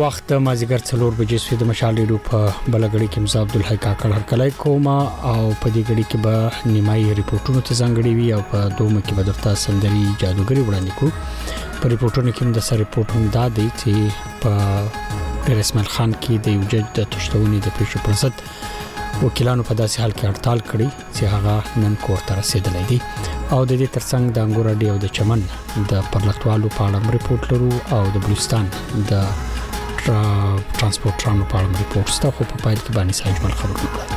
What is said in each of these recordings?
وخت مازیګر 4 بجې سوي د مشال ریډیو په بلګړی کې مزه عبد الحی کاکړ هرکلای کوما او په دې غړي کې به نیمایي ریپورتونو ته ځانګړي وي او په دومره کې به درته سندري جادوګری وړاندې کو په ریپورتونو کې د سر ریپورت هم دا دی چې په رسمل خان کې د یو جج د تشتونی د پیښو پر ضد وکیلانو په داسې حال کې هړتال کړی چې هغه نن کور ته رسیدلی دی او د دې ترڅنګ د انګور ډي او د چمن د پرلطوالو په اړه ریپورت لرو او د بلوچستان د ترانسپورټرانو په اړه ریپورت ستا خو په پایل کې باندې ساجمل خبرونه وړاندې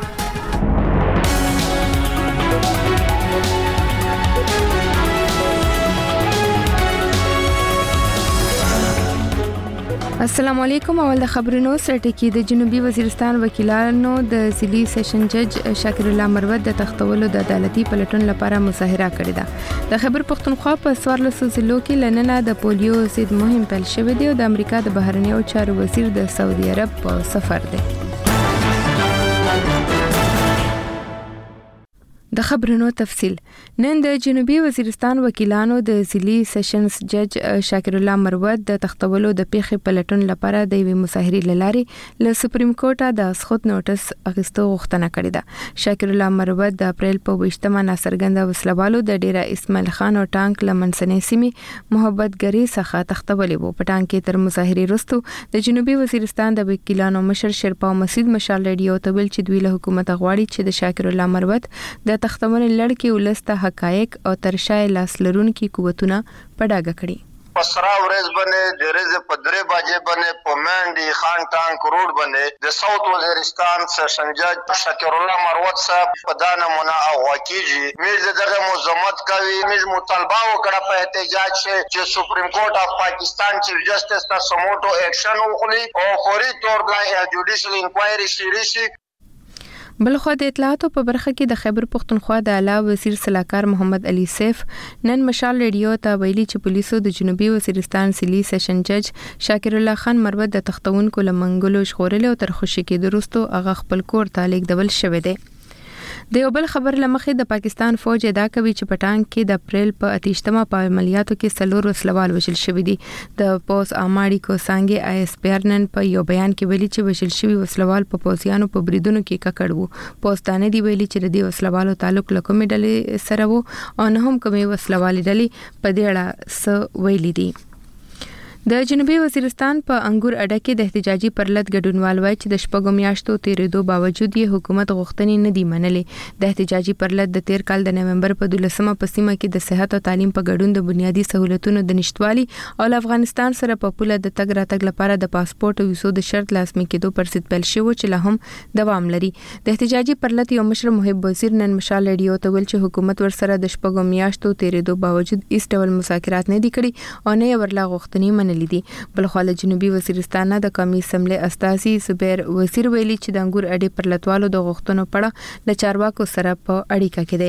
السلام علیکم. اول د خبرونو سرټکی د جنوبي وزیرستان وکیلانو د ضلعي سیشن جج شاکر الله مروت د تختولو د عدالتي پلټون لپاره مظاهره کړې ده. د خیبر پختونخوا په 14 ضلعو کې لننه د پولیو ضد مهم پیل شوې دی او د امریکا د بهرنیو چارو وزیر د سعودي عرب په سفر دی. د خبرونو تفصيل. نن د جنوبي وزیرستان وکیلانو د ضلعي سیشنز جج شاکر الله مروت د تختولو د پیښې پلټون لپاره د وی مظاهرې لاري له سپریم کورټه د اسخط نوټس اغستو غوښتنه کړې ده. شاکر الله مروت د اپریل په 28مه ناصرګند وسلوالو د ډیره اسماعیل خان او ټانک لمنسنې سیمې محبت ګری څخه تختولې وو. په ټانک کې تر مظاهرې وروسته د جنوبي وزیرستان د وکیلانو مشر شرپا مسعود مشال ریډیو ته ویل چې دوی له حکومت غواړي چې د شاکر الله مروت د تختمنې لړکې ولسته حقایق او ترشای لاس لرونکي قوتونه په ډاګه کړي. پسرا ورځ باندې د ورځې په 3 بجې باندې په منډي خان ټانک روډ باندې د ساوث وزیرستان سیشن جج شاکر الله مروت صاحب په دانه منا او واکیږي موږ دغه مزمت کوي موږ مطالبه وکړه په احتجاج چې سپریم کورټ اف پاکستان چیف جسټس تاسو موټو اکشن وکړي او فوري تور باندې جوډیشل انکوایري شي. بلخو د اطلاعاتو په برخه کې د خیبر پختونخوا د اعلی وزیر صلاحکار محمد علي سیف نن مشال ریډیو ته ویلي چې پولیسو د جنوبي وزیرستان ضلعي سیشن جج شاکر الله خان مروت د تختونکو لمنګلو شغورل او تر خوشي کې درستو هغه خپل کور ته لیکدول شوی دی. د یو بل خبر لمخې د پاکستان فوج ادعا کوي چې پټانک کې د اپریل په 28مه په عملیاتو کې سلور وسلوال وژل شوی دي. د پوس اماړي کو سانګي آیس پیرنن په یو بیان کې ویلي چې وژل شوی وسلوال په پوزیانو په بریدونو کې ککړ وو. پوسټانه دی ویلي چې د دې وسلوالو تعلق له کومې ډلې سره وو او نه هم کومې وسلوالې ډلې په دې اړه څه ویلي دي. د جنوبي وزیرستان په انګور اډه کې د احتجاجي پرلط ګډونوال وایي چې د شپږو میاشتو تیریدو باوجود یې حکومت غوښتنې نه دی منلې. د احتجاجي پرلط د تیر کال د نومبر په 12مه په سیمه کې د صحت او تعلیم په ګډون د بنیادی سہولتونو د نشټوالي او افغانستان سره په پوله د تګ راتګ لپاره د پاسپورت او ویزو د شرط لازمي کېدو پر ضد پیل شو چې له هم دوام لري. د احتجاجي پرلط یو مشر محب وزیر نن مشال ریډیو ته ویل چې حکومت ورسره د شپږو میاشتو تیریدو باوجود هیڅ ډول مذاکرات نه دي کړي او نه ورلا غوښتنې منلې دي. بلخو د جنوبي وزیرستان د قومي اسمبلی استازي زبیر وزیر ویلي چې د انګور اډې پرلطوالو د غوښتنو په اړه له چارواکو سره په اړیکه کې دي.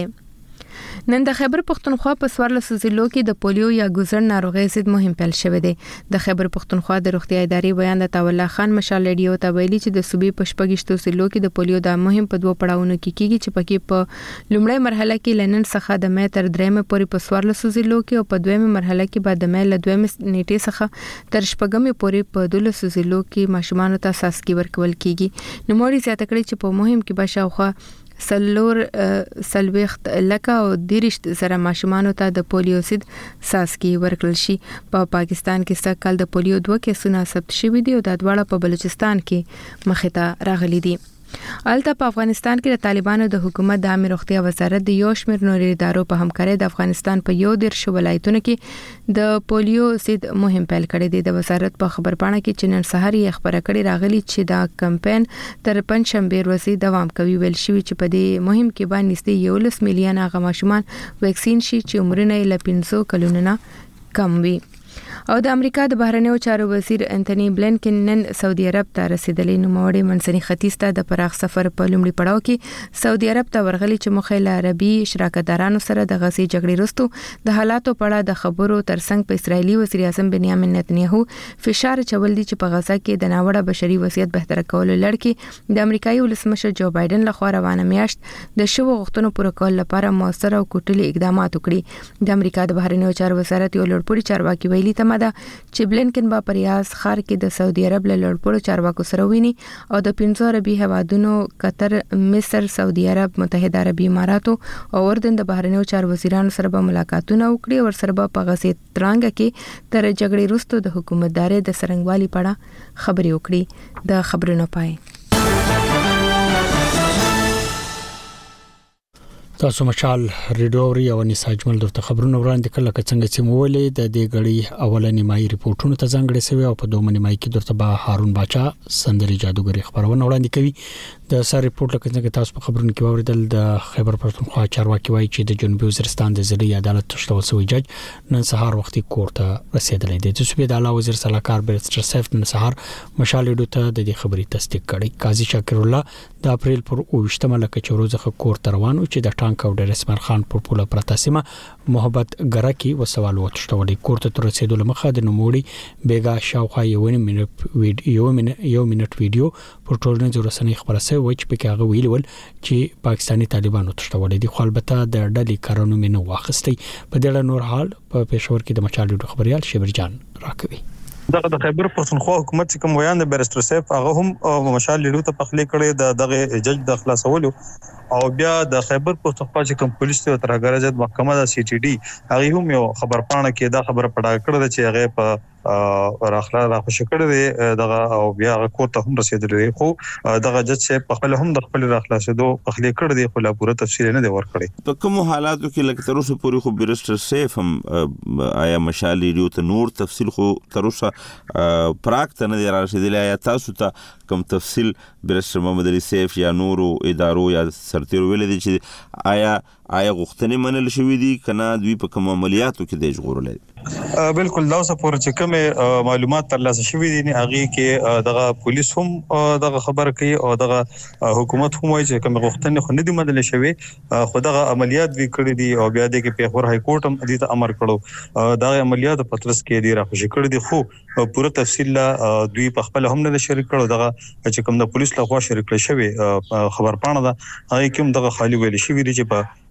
نن د خیبر پختونخوا په 14 ضلعو کې د پولیو یا ګوزړ ناروغي ضد مهم پیل شوې ده. د خیبر پختونخوا د روغتیا ادارې بیان د تاوله خان مشال ریډیو ته ویلي چې د صوبې په 14 ضلعو کې د پولیو د مهم په 2 پړاوونو کې کیږي چې پکې په لومړی مرحله کې لنن څخه د مې تر 3مه پورې په 14 ضلعو کې او په دویمه مرحله کې بعد د مې له 2مه نیټې څخه تر 14مه پورې په 12 ضلعو کې ماشومان ته ساسکی ورکول کیږي. نو موري زیاته کړي چې په مهم کې بشاوخه سلور سلويخت لکه او دیرشت زره ماشومان ته د پولیو ضد ساسکی ورکړل شي. په پاکستان کې سږ کال د پولیو 2 کیسونه ثبت شوي دي او د دواړه په بلوچستان کې مخې ته راغلي دي. الته په افغانستان کې د طالبانو د حکومت د عامه روغتیا وزارت د یو شمېر نوري ادارو په همکارۍ د افغانستان په 11 ولایتونو کې د پولیو ضد مهم پیل کړی دی. د وزارت په خبرپاڼه کې چې نن سحر یې خبره کړې راغلي چې دا کمپاین تر پنځشنبه ورځې دوام کوي. ویل شوی چې په دې مهم کې باندې 11 میلیون هغه ماشومان ویکسین شي چې عمرونه یې له 15 کلونو نه کم وي. او د امریکا د بهرنیو چارو وزیر انټونی بلینکن نن سعودي عرب ته رسیدلی. نو موړي منځني ختیځ ته د پراخ سفر په لومړي پړاو کې سعودي عرب ته ورغلي چې مخه له عربي شراکتدارانو سره د غزي جګړې وروسته د حالاتو په اړه د خبرو ترڅنګ په اسرایلی وزیر اعظم بنیامین نتنیاهو فشار چول دي چې په غزا کې د ناوړه بشري وضعیت بهتر کولو لړ د امریکایي ولسمشر جو بایدن لخوا روانه میاشت د شو غوښتنو پوره کول لپاره موثر او کوټلي اقدامات وکړي. د امریکا د بهرنیو چارو وزارت یو لوړپوړي چارواکي ویلي ته معلومه ده چې بلینکن با پریاز خار کې د سعودي عرب له لوړپوړو چارواکو سره ویني او د 15 عربي هوادونو قطر، مصر، سعودي عرب، متحده عربي اماراتو او اردن د بهرنیو چارو وزیرانو سره به ملاقاتونه وکړي او سره به په غزې ترانګ کې تر جګړې وروسته د حکومتداري د سرنګوالي په اړه خبرې وکړي. د خبرونو پای تاسو مشال ریډیو او نساجمل د خبرونو وړاندې کړل چې څنګه چې مولې د دې غړي اوله نیمایي ریپورتونو ته ځانګړي شوی او په دوه نیمایي کې درته به هارون باچا سندري جادوګری خبرونه وړاندې کوي. د سر ریپورت لکه څنګه تاسو په خبرونو کې اوریدل د خیبر پښتونخوا چارواکي وایي چې د جنوبي وزیرستان د ضلعي عدالت تشتول شوی جج نن سهار وختي کورت رسیدلی دی. د صوبې د اعلی وزیر صلاحکار بیرسټر سیف نن سهار مشال ریډیو ته د دې خبرې تصدیق کړي. قاضي شاکر الله د اپریل پر 28 لکه چې روزه کورت روان او چې د ټانک او د رسمر خان پر پوله پرتاسمه محبت ګرکی وسوال وټشتولې کورت تر رسیدو لمخه د نوموړي بیګا شاوخوا یو منټ ویډیو پر ټولنیزو رسنیو خبره شوی و چې په هغه ویل چې پاکستانی طالبانو تشتولې دي. خو البته د ډلې کارونو مینه واخستي. په دې اړه نور حال په پېښور کې د مچال ډیډو خبريال شبرجان راکوي. دغه د خیبر پښتونخوا حکومت چې کوم ویان د بیرسټر سیف هغه هم مشال لیډو ته پخلی کړي دغه جج د خلاصولو او بیا د خیبر پښتونخوا چې کوم پولیس ته ترګره جد محکمه د سی ټي ډي هغه هم یو خبر پاڼه کې دا خبر پړا کړل چې هغه په راخلا راخوش کړی دغه او بیا کوټ ته هم رسیدلی خو دغه جج په خپل هم د خپل راخلاصېدو پخلی کړی دی خو لا پوره تفصیل نه دی ورکړی. په کوم حالاتو کې لکه تر اوسه پورې خو بیرسټر سیف هم آیا مشال لیډو ته نور تفصیل خو تر اوسه پراکته نه دی رارسېدلی. آیا تاسو ته کوم تفصیل بیرسټر محمد علي سیف یا نورو ادارو یا سرتیرو ویل دي چې آیا غوښتنې منل شوې دي کنه دوی په کوم عملیاتو کې د ژغورلې؟ بالکل دا اوس پورې چې کوم معلومات ترلاسه شوې دي نه هغه کې دغه پولیس هم دغه خبر کوي او دغه حکومت هم وایي چې کوم غوښتنې خو نه دي منل شوې خو دغه عملیات وی کړې دي او بیا د کې پیښور های کورټ هم دې ته امر کړو دا عملیات په ترڅ کې دي راخوشي کړې دي خو پوره تفصیل دوی په خپل هم نه شریک کړو. دغه چې کوم د پولیس لخوا شریک شوی خبر پاڼه ده هغه کوم دغه خالی ویل شوی دي چې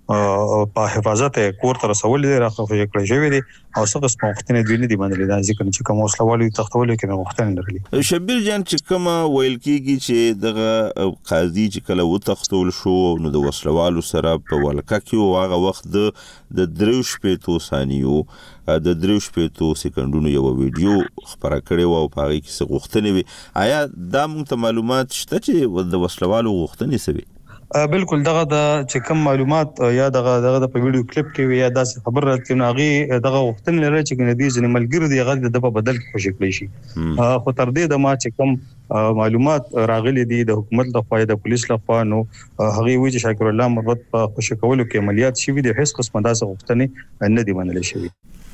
په حفاظت کور تر رسول دي راخوشي کړی شوی دي او څه قسم وختونه دوی نه دي باندې دا ځکه چې کوم وسلوالي تختول کې نه وختونه لري. شبیر جان چې کوم ویل کیږي چې دغه قاضي چې کله و تختول شو نو د وسلوالو سره په ولکه کې هغه وخت د 3 ثانیو د 3 سکندونو یو ویډیو خبره کړې و او په هغه کې څه غوښتنې وي. آیا دا موږ ته معلومات شته چې د وسلوالو غوښتنې سوي؟ بالکل دغه د چې کوم معلومات یا دغه د په ویډیو کلیپ کې یا داسې خبر راځي نو هغه دغه وختن لري چې ګنې دي ځنې ملګری دی هغه د په بدل کې خوشی کړی شي خو تر دې د ما چې کوم معلومات راغلي دي د حکومت لخوا د پولیس لخوا نو هغه وی چې شاکر الله مربوط په خوشی کولو کې عملیات شوي دي هیڅ قسمه داسې وختنې نه دي منل شوي.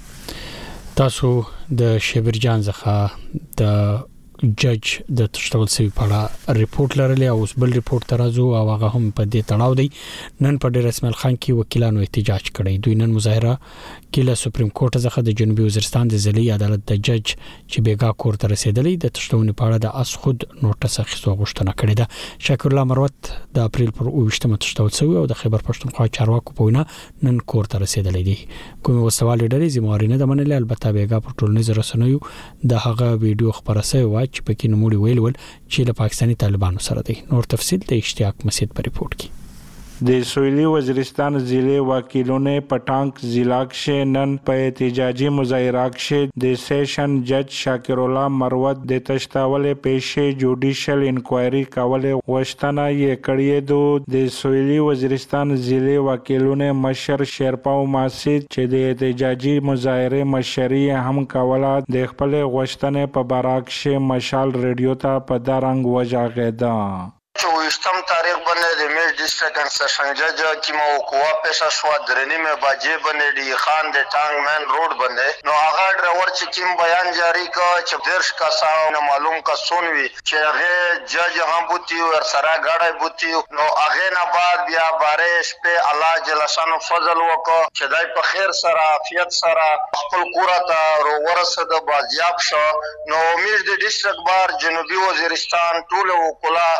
تاسو د شبرجان څخه د جج د تشتول سوي په ریپورت لرلی او بل ریپورت ترازو او هغه هم په دې تړاو دی. نن په ډیر اسماعیل خان کې وکیلانو احتجاج کړی. دوی نن مظاهره کې له سپریم کورټ څخه د جنوبي وزیرستان د ضلعي عدالت د جج چې بیګا کورت رسیدلی د تشتون په اړه د اس خود نوټس اخیستو غوښتنه کړې ده. شاکر الله مروت د اپریل پر 28 تشتول سوي او د خیبر پښتونخوا چارواکو په وینا نن کورت رسیدلی دي. کوم وسوال ډېرې زمواري نه د منل البته بیګا په ټولنیزو رسنیو د هغه ویډیو خبره شوی و چې پکې نوموړي ویل چې له پاکستانی طالبانو سره دی. نور تفصیل د اشتیاق مسجد په ریپورت کې. د سویلی وزیرستان ضلع وکیلونه پټانک ضلع کې نن په احتجاجي مظاهره کې د سیشن جج شاکر الله مروت د تشتاول پیښې جوډیشل انکوایري کولو غوښتنه یې کړې ده. د سویلی وزیرستان ضلع وکیلونه مشر شیرپاو ماسید چې د احتجاجي مظاهره مشري هم کوله د خپل غوښتنې په باره کې مشال ریډیو ته په دارنګ وجاغیده. 28 تاریخ باندې د میز ډیسټریکټ سیشن جج کی مو کوه پېښه شو درنی مې باجې باندې دی خان د ټانګ مین روډ باندې نو هغه ډرایور چې کیم بیان جاری کا چې درش کا ساو معلوم کا سونوي چې هغه جج هم بوتي او سره غاړه بوتي نو هغه نه بعد بیا بارش په الله جل شانو فضل وکړه چې دای په خیر سره عافیت سره خپل قرته رو ورسد بازیاب شو. نو میز د ډیسټریکټ بار جنوبي وزیرستان ټول وکلا نن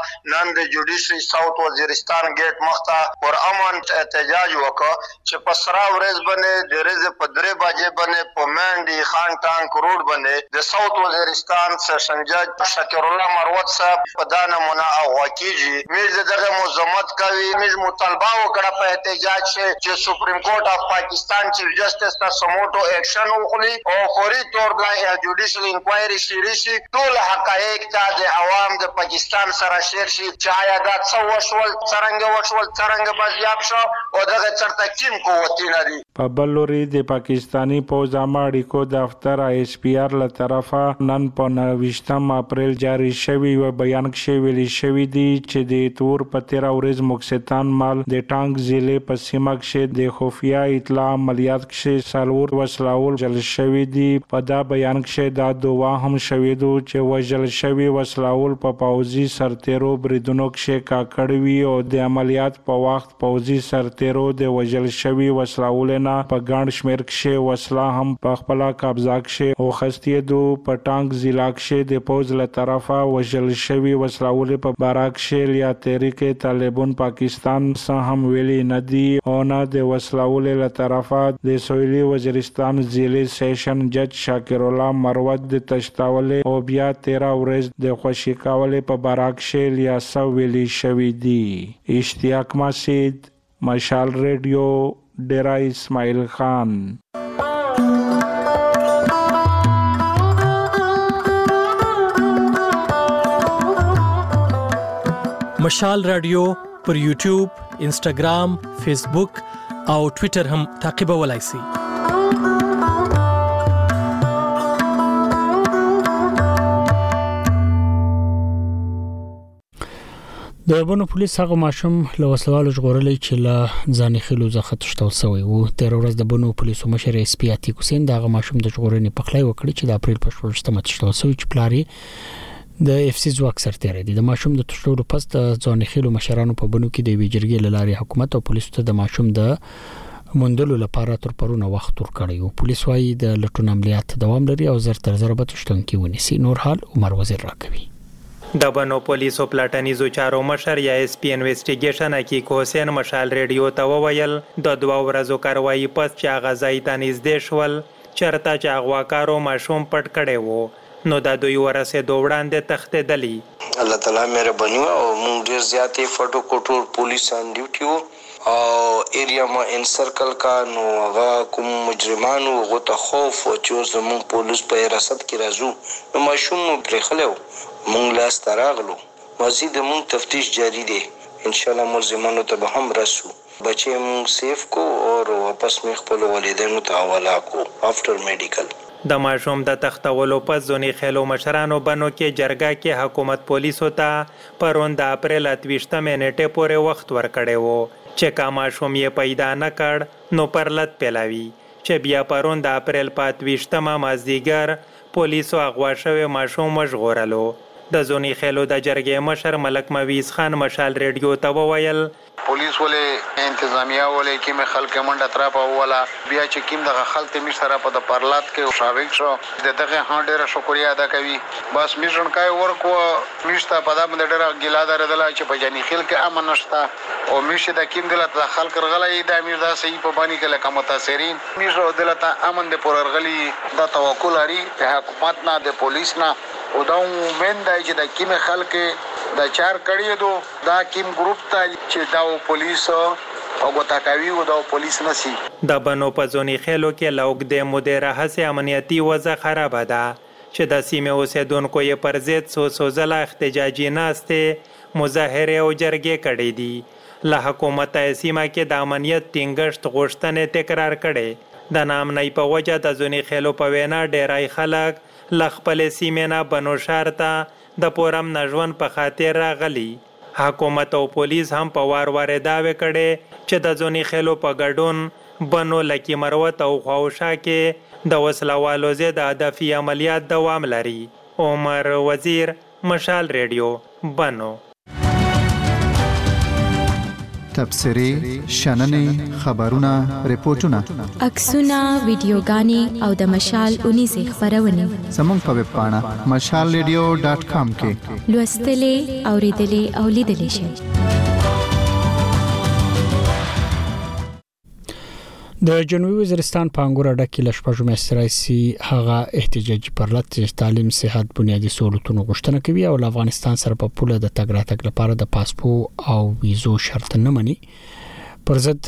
نن د جوډیشري ساوث وزیرستان ګیټ مخته پر امن احتجاج وکړ چې په سرا ورځ باندې د ورځې په 3 بجې باندې په منډي خان ټانک روډ باندې د ساوث وزیرستان سیشن جج شاکر الله مروت صاحب په دا نمونه اغوا کیږي موږ دغه مزمت کوي موږ مطالبه وکړه په احتجاج چې سپریم کورټ اف پاکستان چیف جسټس ته سموټو اکشن وکړي او فوري تور د جوډیشل انکوایري شي ټول حقایق ته د عوام د پاکستان سره شیر شي چې آیا دا څه وشول څرنګه بازیاب شو او دغه چرته کیم قوتونه دي. په بل لوري د پاکستانی پوځ عامه اړیکو دفتر اس پی آر له طرفه نن په 29 اپریل جاری شوی و بیان کې ویلي شوی دی چې د تور په 13 ورځ مکستان مال د ټانک ضلع په سیمه کې د خفیه اطلاع عملیات کې سالور وسلاول جل شوی دی. په دا بیان کې دا دوه هم شوی دو چې وجل شوی وسلاول په پوځي سرتیرو بریدونو کې کاکړوي او د عملیات په وخت پوځي سرتیرو د وجل شوی وسلاول نه په ګڼ شمیر کې وسله هم په خپل قبضه کې او خستې دو په ټانک ضلع کې د پوځ له طرفه وجل شوی وسلاول په باراک کې یا تحریک طالبان پاکستان سره هم ویلي ندي او نه د وسلاول له طرفه د سویلي وزیرستان ضلع سیشن جج شاکر الله مروت د تشتاول او بیا 13 ورځ د خوشی کول په باراک کې یا سو ویلي شوی دی. اشتیاق مسجد مشال ریډیو ډیرا اسماعیل خان. مشال رادیو پر یوټیوب، انسټاګرام، فیسبوک او ټوئیټر هم تعقیبولای شئ. د بونو پولیس هغه ماشوم له وسلوالو ژغورلې چې له ځانې خلو ځخه تشتول شوی وو. تیر ورځ د بونو پولیسو مشر اس پی اتیک حسین دا ماشوم د ژغورنې په خلای وکړي چې د اپریل په 14مه تشتول شوی چې پلاری د اف سی ځواک سرتیری دي. د ماشوم د تشتولو پس د ځانې خلو مشرانو په بونو کې د ویجرګي لاري حکومت او پولیسو ته د ماشوم د موندلو لپاره تر پرونه وخت ورکړی. پولیس وايي د لټون عملیات دوام لري او زر تر زر به تشتونکي ونیسي. نور حال عمر وزیر راکوي. د بنو پولیسو پلاټنیزو چارو مشر یا اس پی انویسټیګیشن حقیق حسین مشال ریډیو ته وویل د 2 ورځو کاروایی پس چې غزای ته نږدې شول چرته چې اغواکارو ماشوم پټ کړي وو نو د دوی ورسه دوړاندې تختیدلی. الله تعالی مهرباني او مونږ ډیر زیاتې فټو کوټور پولیس ان ډیوټي او ایریا ما ان سرکل کا نو هغه کوم مجرمانو غوته خوف او چې زمون پولیس په حراست کې راځو نو ماشوم پرې خلو مونږ لاس تراغلو. مزید مونږ تفتیش جاری دی. ان شاء الله ملزمانو ته به هم رسو. بچي مونږ سیف کو او واپس مې خپل والدینو ته حواله کو افټر میډیکل. د ماشوم د تختولو پس ځونی خلو مشرانو بنو کې جرګه کې حکومت پولیسو ته پرون د اپریل 28 نیټه پورې وخت ورکړی وو چې کا ماشوم یې پیدا نه کړ نو پرلط پیلاوي چې بیا پرون د اپریل 28 مازدیګر پولیسو اغوا شوی ماشوم مشغورلو. د زونی خلو د جرګې مشر ملک مویز خان مشال ریډیو ته وویل پولیس ولې انتظامیه ولې کې مې خلک منډه تراپا ولا بیا چې کیم دغه خلک می سره په د پرلات کې شاویک شو دغه هډره شکریا ادا کوي. بس میشن کای ورکو میشته په دغه ډېر ګیلا دردل چې په جنې خل کې امن نشته او میشه د کیم دلته خلک رغلې د امیر دا صحیح په باندې کې لکه متاثرین میشه دلته امن د پرغلی د توکل لري د حکومت نه د پولیس نه او دا ومن د چې د کیم خلک د چار کړي دو دا کیم ګروپ ته چې دا پولیس او غوتاکاوی او دا پولیس نسی. د بنو پزونی خلو کې لوګ د مدیره هڅه امنیتي وضع خراب ده چې د سیمه اوسیدونکو یې پر ضد سو زله احتجاجي ناسته مظاهره او جرګې کړې دي. له حکومت سیمه کې د امنیت ټینګښت غوښتنې تکرار کړي. د نام نه په وجه د زونی خلو په وینا ډیرای خلک لخپل سیمه نه بنو شهر ته د پورم نژون په خاطر راغلی. حکومت او پولیس هم په وار داوی کړي چې د زونی خلو په ګډون بنو لکی مروت او خواوشا کې د وسلوالو ضد هدفي عملیات دوام لري. عمر وزیر مشال ریډیو بنو. تبصرې شننې خبرونه ریپورتونه عکسونه ویډیوګانې او د مشال 19 خبرونه زموږ په ویب پاڼه mashalradio.com کې لوستلې اوریدلې او لیدلې شئ. د جنوبي وزیرستان په انګور اډه کې لشپږم استرایسي هغه احتجاجي پرلط تعلیم صحت بنیادی سہولتونو غوښتنه کوي او افغانستان سره په پوله د تګ راتګ لپاره د پاسپورت او ویزو شرط نه مني پر ضد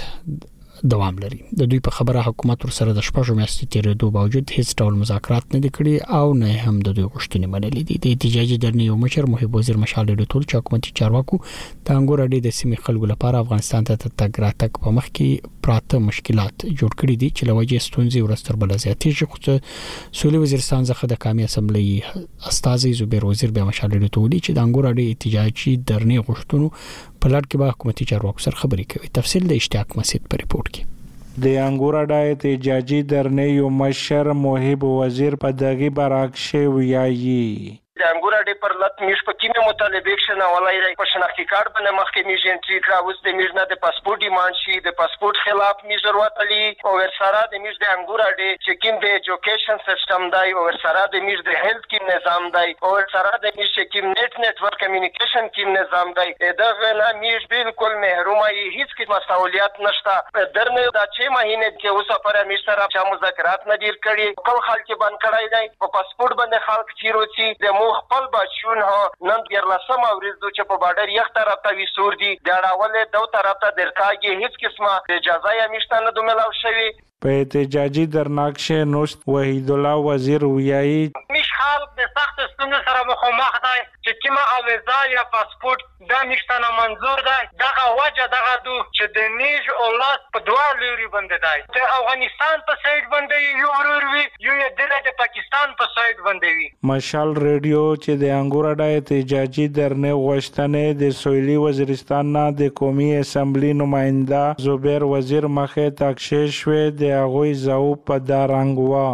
دوام لري. د دوی په خبره حکومت سره د شپږم میاشتې تیرېدو باوجود هیڅ ډول مذاکرات نه کړي او نه هم د دوی غوښتنې منلې دي. د احتجاجي درنې یو مشر محب وزیر مشال ډیټول چې حکومتي چارواکو د انګور اډې د سیمې خلکو لپاره افغانستان ته تګ راتګ په مخ کې پراته مشکلات جوړ کړي دي چې لوجه ستونزې ورستر بل زیاتېږي. خو سولې وزیرستان څخه د قومي اسمبلی استاذ زبیر وزیر به مشال ډیټول چې د انګور اډې احتجاجي درنې غوښتنو په لړ کې به حکومتي چارواکو سره خبرې کوي. تفصیل د اشتیاق مسعود په ریپورت کې. د انګور اډه احتجاجي درنې یو مشر محب وزیر په دغه برعکس ویایي د انګور اډې پر لټ میش په کیمه مطالبه شنه ولای په شناختی کارت باندې مخکې میژ انټری کړه. اوس د میژ نه د پاسپورت ډیماند شي د پاسپورت خلاف میژ ورتلی او ورسره د میژ د انګور اډې چې کیم د ایجوکیشن سیستم دی او ورسره د میژ د هیلث کیم نظام دی او ورسره د میژ کیم نتورک کمیونیکیشن کیم نظام دی دغه نه میژ بالکل محرومه هیڅ قسم مسؤلیت نشته. درنه د 6 مهینه کې اوسه پر میژ سره چې مذاکرات نه دیر کړي ټول خلک باندې کړای دی په پاسپورت باندې خلک چیروچی د خپل بچون ها نن ګرلسم اوریدو چې په بارډر یو طرف ته وسور دي د اړول دو طرف ته درتاږي هیڅ قسمه اجازه یې مشته نه دوملاو شوی. په احتجاجي درناکش نوست وحید الله وزیر ویایي مش خلک د سخت ستونزو سره مخامخ دي چې کیمه اویزا یا پاسپورت دا نشته نه منظور دی. دغه وجه دغه دو چې د نیج او لاس په دوه لوري باندې دی د افغانستان په سایډ باندې یو ورور وي یو د پاکستان په سایډ باندې وي. مشال ریډیو چې د انګور اډه احتجاجي درنې غوښتنې د سویلي وزیرستان نه د قومي اسمبلی نماینده زبیر وزیر مخه تاکشش شوی د هغوی زاو په دارنګوا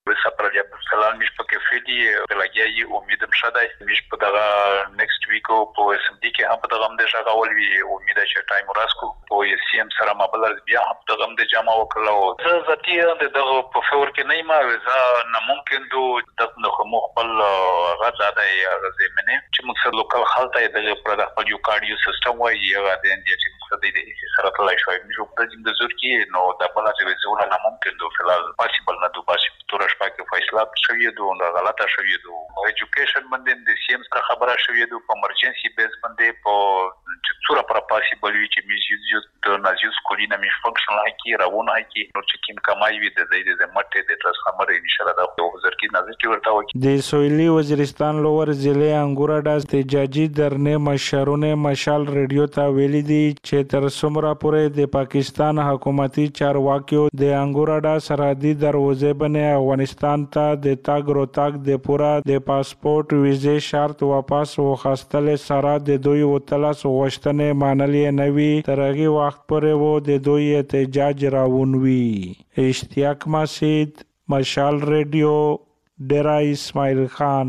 سلام میش په کې فدی بلګیای امیدم شته میش په دغه نیکست ویک په اس ام ډي کې هم په دغه د شغاول وی امید چې ټایم راسکو په سی ام سره مبلغ بیا هم دغه د جامع وکړو زه ذاتی دغه په فور کې نه ما وزا نه ممکن دو دغه مخبل غزاده زمینه چې موږ سره لوکل خلک دغه پر خپل یو کارډیو سیستم وایي هغه د انډیا چې د سره تلای شوی موږ په دې د زور کې نو د بل څه وزونه نه ممکن دو فلال پاسیبل نه دو پاسیبل تورش پاکه فیصله شوی دو غلطه شوی دو ایجوکیشن باندې د سی ام سره خبره شوی دو په ایمرجنسي بیس باندې په څوره پر پاسیبل وی چې میز د نازیو سکولینه می فنکشنل هکی راونه هکی نو چې کیم کمای وی د زید د مټه د ترانسفارمر ان شاء الله د وزیر کې نازل کی ورته وکی. د سویلي وزیرستان لوور ضلع انګور اډه احتجاجي درنې مشرونه مشال ریډیو ته ویلي دي چې تر څومره پورې د پاکستان حکومتي چارواکیو د انګور اډه سرحدي دروازې باندې افغانستان ته د تاګ روتاګ د پورا د پاسپورت ویزه شرط واپس وخاستل سره د دوی وتلاس غوښتنې مانلې نوي ترغي وخت پورې وو د دوی احتجاج راونوي. اشتیاق مسعود مشال ریډیو ډیرا اسماعیل خان.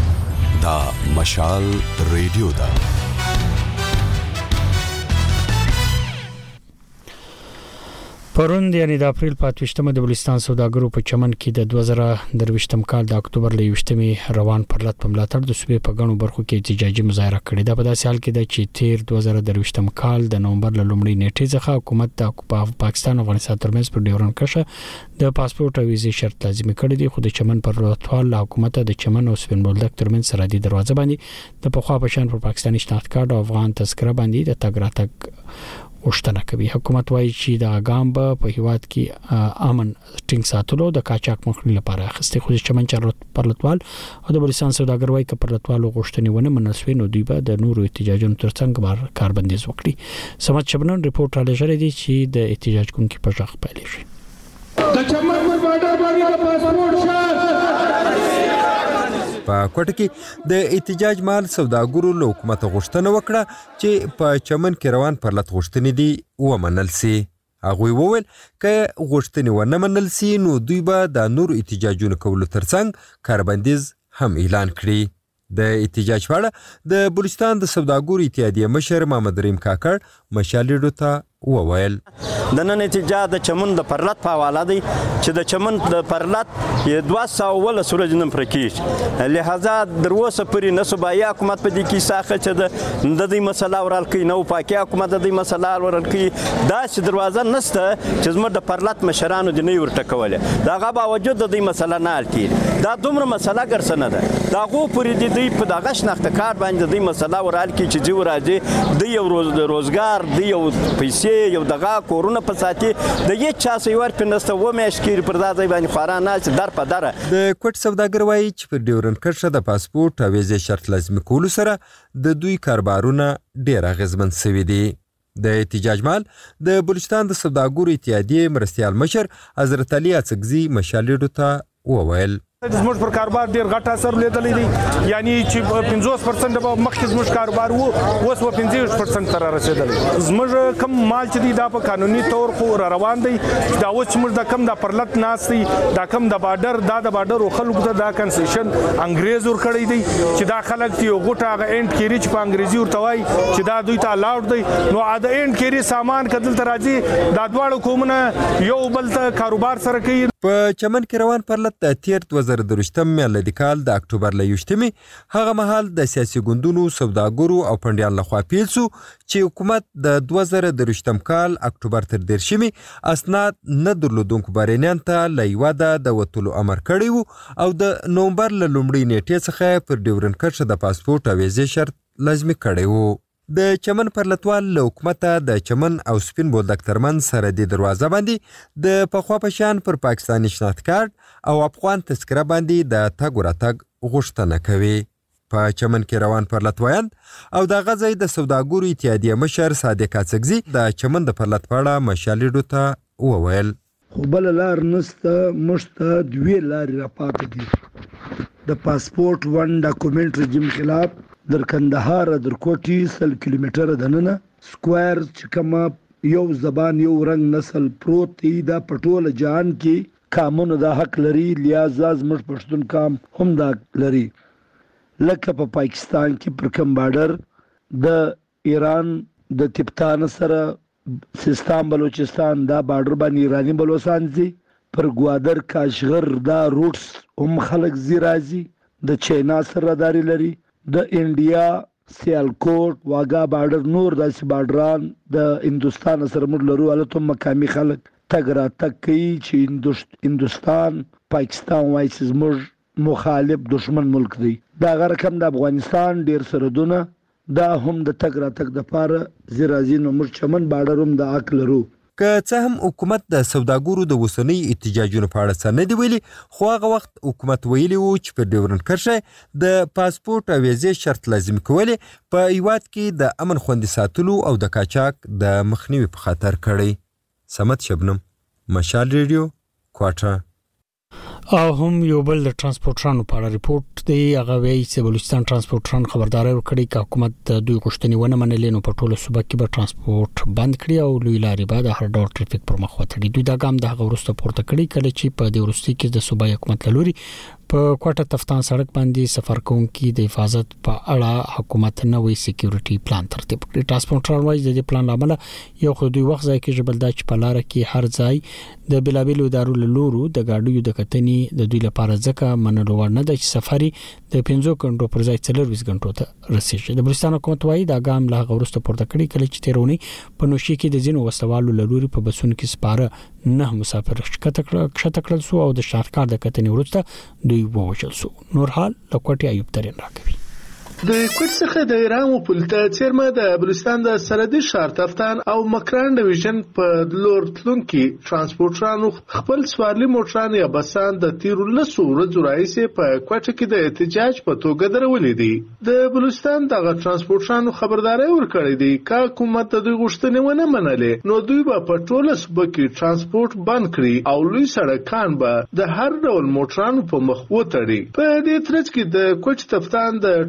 دا مشال ریډیو دا پرون یعنی د اپریل په 28مه د بلوچستان سوداګرو په چمن کې د 2023م کال د اکتوبر له 28مې روان پرلط په ملاتړ د صوبې په غنو برخو کې احتجاجي مظاهره کړې ده. په داسې حال کې د چې تیر 2023م کال د نومبر له لومړۍ نیټې څخه حکومت د پاکستان او افغانستان ترمنځ پر ډیورن کرښه د پاسپورت او ویزې شرط لازمي کړی دی. خو د چمن پر لوتوال حکومت د چمن او سپین بولدک ترمنځ سرحدي دروازه باندې د پخوا په شان پر پاکستاني شناخت کارت او افغان تذکره باندې د تګ راتګ غوښتنه کوي. حکومت وایي چې د اګام په هیواد کې امن ټینګ ساتلو د قاچاق مخنیوي لپاره اخیستي. خو د چمن پرلطوال او د بلوچستان سوداګر وایي چې پرلطوالو غوښتنې ونه منل شوې نو دوی به د نورو احتجاجونو ترڅنګ کاربندیز وکړي. سمات شبنان ریپورت را لېږلی دی چې د احتجاج کوونکو په ځخ پیل شي. د چمن پر بارډر باندې د پاسپورت شرط په کوټه کې د احتجاج مال سوداګرو له حکومت غوښتنه وکړه چې په چمن کې روان پرلط غوښتنې دي ومنل سي. هغوی وویل که غوښتنې ونه منل سي نو دوی به د نورو احتجاجونو کولو ترڅنګ کاربندیز هم اعلان کړي. د احتجاج په اړه د بلوچستان د سوداګرو اتحادیې مشر محمد رحیم کاکړ مشال ریډیو ته وویل د نن احتجاج د چمن د پرلط په حواله دی چې د چمن د پرلط 200 سورج نن پر کېږي لہذا در اوسه پورې نه صوبایي حکومت په دې کې ساخه چې د دې مسله ورال کوي نو پاکي حکومت د دې مسله ورال کوي داسې دروازه نشته چې زموږ د پرلط مشرانو دې نه ورته کوله دا غا باوجود د دې مسله نه حل کیږي دا دومره مسله ګرځنه ده دا غو پورې دې په دغه شناخته کار باندې دې مسله ورال کوي چې جو راځي د یو روزګار د یو پیسې یو دغه کورونه په ساتي د یی چا سیور پنسته و مې شکیر پر دازای باندې خورانه چې در په دره د کوټ سوداګر وایي چې په ډیورن کرښه د پاسپورت او ویزې شرط لازمي کولو سره د دوی کاروبارونه ډیر اغیزمن شوي دي د احتجاج مال د بلوچستان د سوداګرو اتحادیې مرستیال مشر حضرت علي اڅکزي مشالېډو ته وویل زموږ پر کاروبار ډیر غټ اثر لیدلی دی یعنی چې 50% به مخکې زموږ کاروبار وو اوس 50% تر رسیدلی زموږ کم مال چې دی دا په قانوني تور خو روان دی دا اوس چې موږ د کم د پرلط ناس دی دا کم د بارډر خلکو ته دا کنسیشن انګریز ور کړی دی چې دا خلک دی غوټه غ اینډ کیری چې په انګریزي ورته وای چې دا دوی ته الاود دی نو دا اینډ کیری سامان کدل ته راځي دا دواړو کومونه یو بل ته کاروبار سره کوي په چمن کې روان پرلط د 2023 میلادي کال د اکتوبر له 28 هغه مهال د سیاسي ګوندونو سوداګرو او پنډیان لخوا پیل شو چې حکومت د 2023 کال اکتوبر تر 10 اسناد نه درلودونکو بارینان ته لیواده د وټولو امر کړی او د نومبر له لومړۍ نیټې څخه پر ډیورن کرښه د پاسپورت او ویزې شرط لازمي کړی وو د چمن پرلطوال له حکومته د چمن او سپین بولدک ترمنځ سرحدي دروازه باندې د پخوا په شان پر پاکستاني شناخت کارت او افغان تذکره باندې د تګ ورتګ غوښتنه کوي په چمن کې روان پرلطوایان او د غزې د سوداګرو اتحادیې مشر صادق اڅکزي د چمن د پرلط په اړه مشالېډو ته وویل خو بل لار نسته مشته دوی لارې راپاتې دي د پاسپورت ون ډاکومنت رژیم خلاف در کندهار در کوټي 100 کیلومتره دننه سکوير چې کومه یو زبان یو رنگ نسل پروت دی دا پټول جهان کې قانون دا حق لري لہذا زموږ پښتون قوم هم دا لري لکه په پاکستان کې پر کوم بارډر د ایران د تبتان سره سیستان بلوچستان دا بارډر باندې ایرانی بلوچستان دي پر ګوادر کاشغر دا روټس هم خلک زی راځي د چاینا سره داري لري د انډیا سیالکوټ واګا بارډر نور داسې بارډران د هندستان سره موږ لرو الته مقامي خلک تګ را تک کوي چې هندستان پاکستان وایي چې زموږ مخالف دشمن ملک دی دا رقم د افغانستان ډیر سرحدونه دا هم د تګ را تک د پاره زیرازي نو موږ چمن بارډر هم د عقل لرو که څه هم حکومت د سوداګرو د وسنۍ احتجاجونو په اړه څه نه دی ویلي خو هغه وخت حکومت ویلي و چې په ډیورن کرښه د پاسپورت او ویزې شرط لازم کول په هیواد کې د امن خوندي ساتلو او د قاچاق د مخنیوي په خاطر کړی سمت شبنم مشال ریډیو کوټه او هم یو بل د ترانسپورټرانو په اړه ریپورت دی هغه وایي چې بلوچستان ترانسپورټران خبرداري ورکړي چې حکومت د دوی غوښتنې ونه منلې نو په ټوله صوبه کې به ترانسپورت بند کړي او لوی لارې به د هر ډول ټریفیک پر مخ وتړي دوی دا ګام د هغه وروسته پورته کړي کله چې په دې وروستي کې د صوبایي حکومت لوري په کوټه تفتان سړک باندې سفر کوونکي د حفاظت په اړه حکومت نوې سکیورټي پلان ترتیب کړی ترانسپورټران وایي د دې پلان لامل یو خو دوی وخت ځای کې جبل دا چې په لار کې هر ځای د بلابلو ادارو لورو د گاډیو د کتنې د دوی لپاره ځکه منلو ور نه د سفري د 15 غنټو پر ځای 24 غنټو ته رسیدي د بلوچستان حکومت وایي دا ګام لا غوړسته پورته کړی کله چې تیرونی په نوشي کې د ځینو وسوالو لوري په بسونو کې سپاره نه مسافر شکته کړل سو او د شارکار د کتنې ورسته دوی ووجل سو نور حال لکوټي ایوب ترين راکوي د کوټ څخه د ایران پولته چیرمه د بلوچستان د سرحدي ښار تفتان او مکران ډیویژن په لور تلونکي ترانسپورټرانو خپل سوارلي موټران یا بسان د تیرو لسو ورځو راهیسې په کوټه کې د احتجاج په توګه درولې دي د بلوچستان دغه ترانسپورټرانو خبرداري ورکړې دي چې حکومت د دوی غوښتنې ونه منلې نو دوی به په ټوله صوبه کې ترانسپورت بند کړي او لوی سړکان به د هر ډول موټرانو په مخ وتړي په دې ترڅ کې د کوټ تفتان د ترانسپورت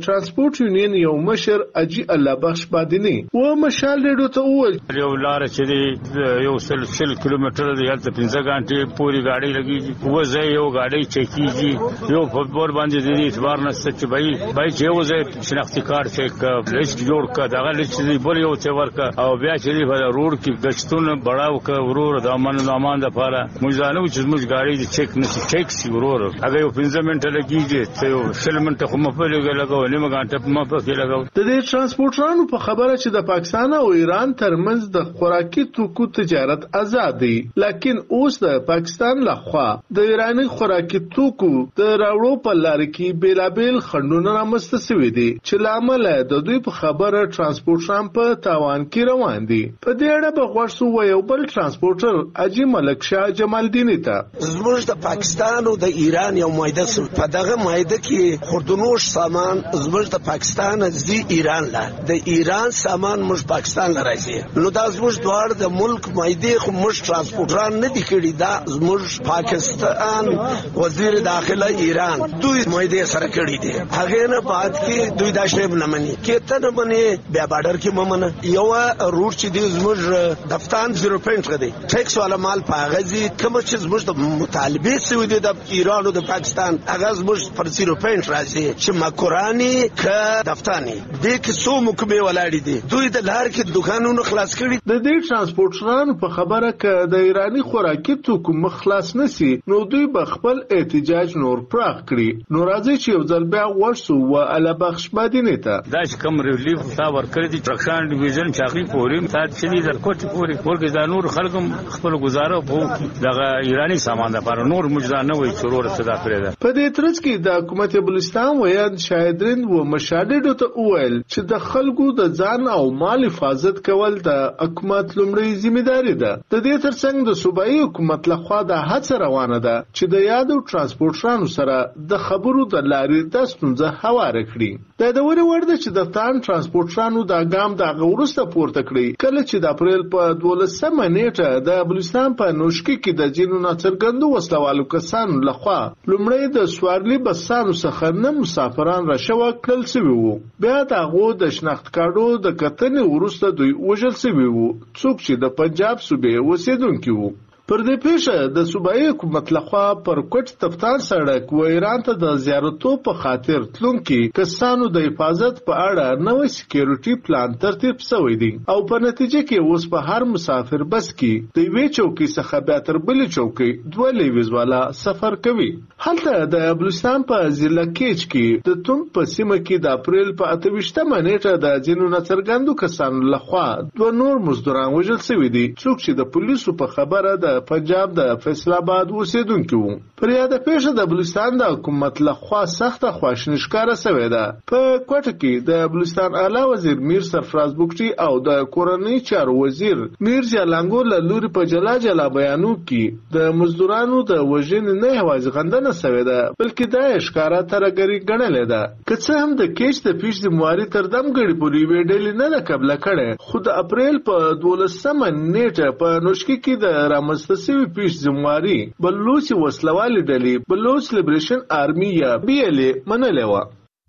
ترانسپورت یونین یو مشر اجي الله بخش بادینی و مشال ډېرو ته وویل یو لار چې دی یو سل کیلومتر دی هلته 15 غنټې پوری ګاډي لګیږي وځي یو ګاډي چکیږي یو فوټبال باندې دی اعتبار نشته چې بای چې وځي شناختی کارت چک لیست جوړ کړه دا لیست دی بل یو څه ورکا او بیا چې په روډ کې گشتونه بڑاو ک ورور د امن د لپاره موږ ځانو چې موږ ګاډي د چک نشي چک سی ورور هغه یو 15 منټه لګیږي ته یو 10 منټه خو مې په لګاو نیمه غنټه په مپه کې لګاو د دې ترانسپورټرانو په خبره چې د پاکستان او ایران ترمنځ د خوراکي توکو تجارت آزاد دی لکن اوس د پاکستان لخوا د ایرانی خوراکي توکو د راوړو په لار کې بیلابل خندونه رامنځته شوي دي چې لامل د دوی په خبره ترانسپورټران په تاوان کې روان دي په دې اړه به غوښتو و یو بل ترانسپورټر اجي ملک شاه جمالدینی ته زموږ د پاکستان او د ایران یو معاهده سره په دغه معاهده کې خوردنوش سامان زموږ د پاکستان زی ایران لا د ایران سامان موږ پاکستان لا راځي نو دا زموږ دوار د ملک معاهده خو موږ ترانسپورټران نه دي کړی دا زموږ پاکستان وزیر داخله ایران دوی معاهده سره کړی دي هغه نه بعد کې دوی دا شی نه مني کته نه مني بیا بارډر کې ممنه یو روټ چې دی زموږ دفتان 0.5 غدي ټیکس والا مال پاغزي کوم چې زموږ د مطالبه سوي دي د ایران او د پاکستان هغه زموږ پر 0.5 راځي چې مکرانی ک دفتانی د کیسو مکمه ولاړی دي دوی د لار کې دکانونو خلاص کړي د دې ترانسپورټرانو په خبره ک د ایرانی خوراکي توکو مخلاص نسی نو دوی به خپل احتجاج نور پراخ کړي نو راځي چې یو ځل بیا ورسو و اله بخش مدینه ته دا چې کوم ریلیف تا ورکړي دي ترکشان ډیویژن چاغلی پوریم تا چې در کوټي پوری ورګ دا نور خلکم خپل گزاره په دغه ایرانی سامان لپاره نور مجدا نه وي چورور صدا کړی ده په دې ترڅ کې د حکومت بلوچستان ویان شاهدرین و مشاهده ته وویل چې د خلکو د ځان او مال حفاظت کول د حکومت لومړی ځمېداري ده د دې ترڅنګ د صوبایي حکومت لخوا د هڅه روانه ده چې د یادو ترانسپورټرانو سره د خبرو د لارې د ستونزه هواره کړي د ورې ورده چې د تان ترانسپورټرانو د ګام د غورسته پورته کړی کله چې د اپریل په 12 نیټه د بلوچستان په نوشکی کې د جنو ناڅرګندو وسلوالو کسانو لخوا لومړی د سوارلي بسانو څخه نه مسافران را شوه کړل شوي وو بیا د هغو د شناخت کارډو د کتنې وروسته دوی وژل شوي وو څوک چې د پنجاب صوبې اوسېدونکي وو پر دې پیښه د صوبایي حکومت لخوا پر کوټ تفتان سړک و ایران ته د زیارتو په خاطر تلونکي کسانو د حفاظت په اړه نوې سکیورټي پلان ترتیب شوی دی او په نتیجه کې اوس په هر مسافر بس کې د یوې چوکۍ څخه بیا تر بلې چوکۍ دوه لیویز والا سفر کوي هلته د بلوچستان په ضلع کیچ کې د توم په سیمه کې د اپریل په 28 نیټه د ځینو ناڅرګندو کسانو لخوا دوه نور مزدوران وژل شوي دي څوک چې د پولیسو په خبره د پنجاب د فیصل آباد اوسیدونکو وو پر یاد پیښه د بلوچستان د حکومت لخوا سخته خواشینی ښکاره شوې ده په کوټه کې د بلوچستان اعلی وزیر میر سرفراز بوکټي او د کورنۍ چارو وزیر میر جلانګو له لوري په جلا بیانو کې د مزدورانو د وژنې نه هوازي غندنه شوې ده بلکې د ښکارا ترګری ګڼلې ده که څه هم د کیچ د پیښ د مواري تر دم غړي پورې ویډل نه ده قبل کړي خو د اپریل په 12 نیټه په نوشکی کې د رامستسوي پیښ زمواري بلوچ وسلوالي ډلې بلوچ لیبریشن آرمي یا BLA منلې و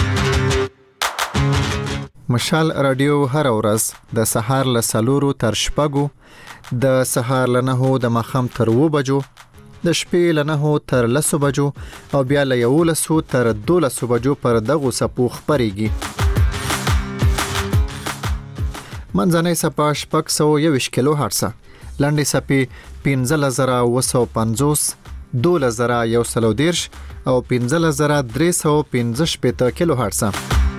مشال رادیو هر ورځ د سهار له 4 تر 6 د سهار له 9 د مخام تر 2 بجو د شپې له 9 تر 10 بجو او بیا له 11 تر 12 بجو پر دغه سپو خبريږي منځنۍ سپا شپږ 120 کیلو هرتز لنډي سپي 15950 2110 او 15315 کیلو هرتز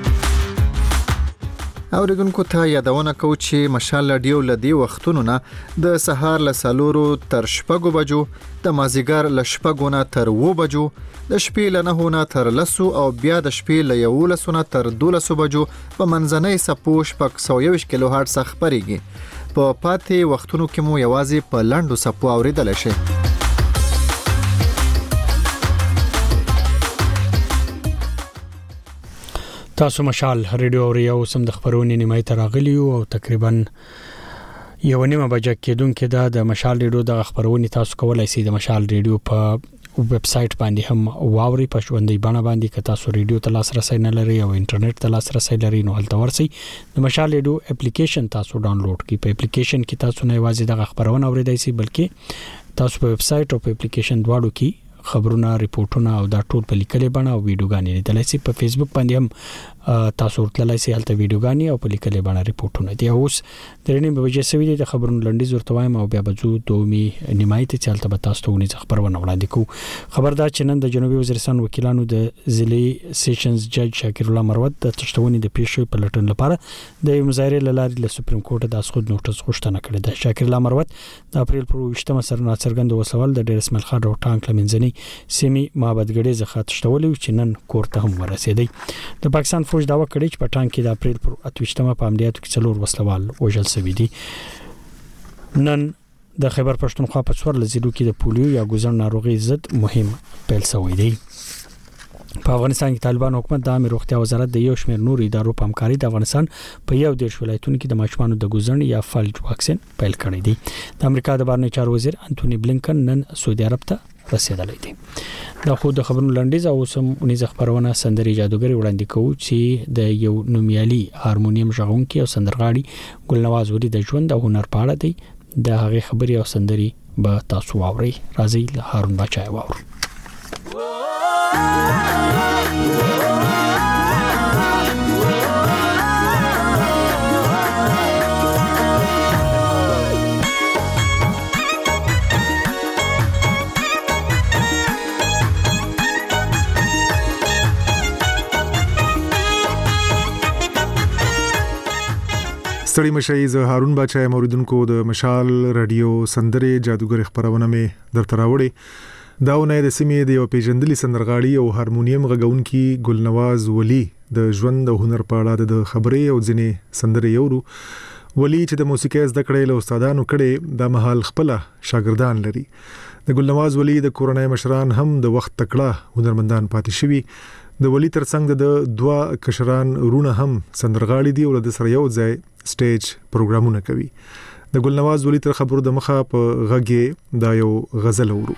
اوریدونکو ته یادونه کوم چې مشال رادیو لدی وختونو نه د سهار له 4 تر 6 بجو د مازیګر له 6 نه تر 2 بجو د شپې له 9 نه تر 10 او بیا د شپې له 11 نه تر 12 بجو په منځنۍ سپو 120 کیلو هرتز خبريږي په پاتې وختونو کې مو یوازې په لاندو سپو اوریدل شي تاسو مشال ریډیو اوریو سم د خبرونې نیمه تر غلیو او تقریبا یو نیمه بجه کېدونکې د مشال ریډیو د خبرونې تاسو کولای شئ د مشال ریډیو په ویب سټ باندې هم واوري په ژوندۍ بڼه باندې که تاسو ریډیو ته لاسرسي نه لرئ او انټرنیټ ته لاسرسي لرئ نو هلته ورسئ د مشال ریډیو اپلیکیشن تاسو ډاونلوډ کړئ. په اپلیکیشن کې تاسو نه یوازې د خبرونه اوریدئ شئ بلکې تاسو په ویب سټ او په اپلیکیشن دواړو کې خبرونه ریپورتونه او دا ټول په لیکلې بڼه او ویډیوګانې لیدلای شئ. په فیسبوک باندې هم تاسو ورتلای شئ هلته ویډیوګانې او په لیکلې بڼه ریپورتونه دي. اوس درنې به وجه سوي دي د خبرونو لنډیز ورته وایم او بیا به ځو دومي نیمایي ته چالت به تاسو ته ونیز خبرونه وړاندې کوو. خبردار چې نن د جنوبي وزیرستان وکیلانو د ضلعي سیشنز جج شاکر الله مروت د تشتونې د پیښې په لټون لپاره د مظاهرې لارې له سپریم کورټ د اسخود نوټس غوښتنه کړې ده. شاکر الله مروت د اپریل پر 28 سره ناڅرګند وسول د ډیر اسماعیل خان او ټانک لمنځنی سیمې معبدګړې زخه تشتولې چې نن کورته هم ورسېدی. د پاکستان فوج داوا کړی چې په ټانک کې د اپریل پر 28 په عملیاتو کې 4 وسلوال وژل شوي دي. نن د خیبر پښتونخوا په څوار ضلعو کې د پولیو یا ګوزن ناروغي ضد مهم پیل شوی دی. په افغانستان کې طالبان حکومت د عامه روغتیا وزارت د یو شمېر نور ادارو په همکاري د افغانستان په یو ډیر ولایتونو کې د ماشومانو د ګوزن یا فلج واکسین پیل کړی دی. د امریکا د بهرنیو چارو وزیر انټونی بلینکن نن سعودي عرب ته رسیدلی دی. دا خو د خبرونو لنډیز او سم اونیز خبرونه سندري جادوګری وړاندې کوي چې د یو نومیالي هارمونیم ژغونکي او سندرغاړي ګلنواز ولی د ژوند او هنر په اړه دی. د هغه خبري او سندري به تاسو واورئ. راځي له هارون بچای واورو. ستړي مشي زه هارون بچای موریدونکو د مشال رادیو سندري جادوګر خبرونه مې درته راوړي. داونه د سیمې د یو پیژندلي سندرغاړي او هارمونیم غږونکي ګلنواز ولی د ژوند او هنر په اړه د خبرې او ځینې سندري یورو. ولی چې د موسیقي زده کړې له استادانو کړي د محل خپل شاګردان لري. د ګلنواز ولی د کورنۍ مشران هم د وخت تکړه هنرمندان پاتې شوي. د ولی ترڅنګ د دوا کشران رونه هم سندرغاړي دي او د سره یو ځای سټیج پروګرامونه کوي. د ګلنواز ولی تر خبرو د مخه په غږی دا یو غزل اورو.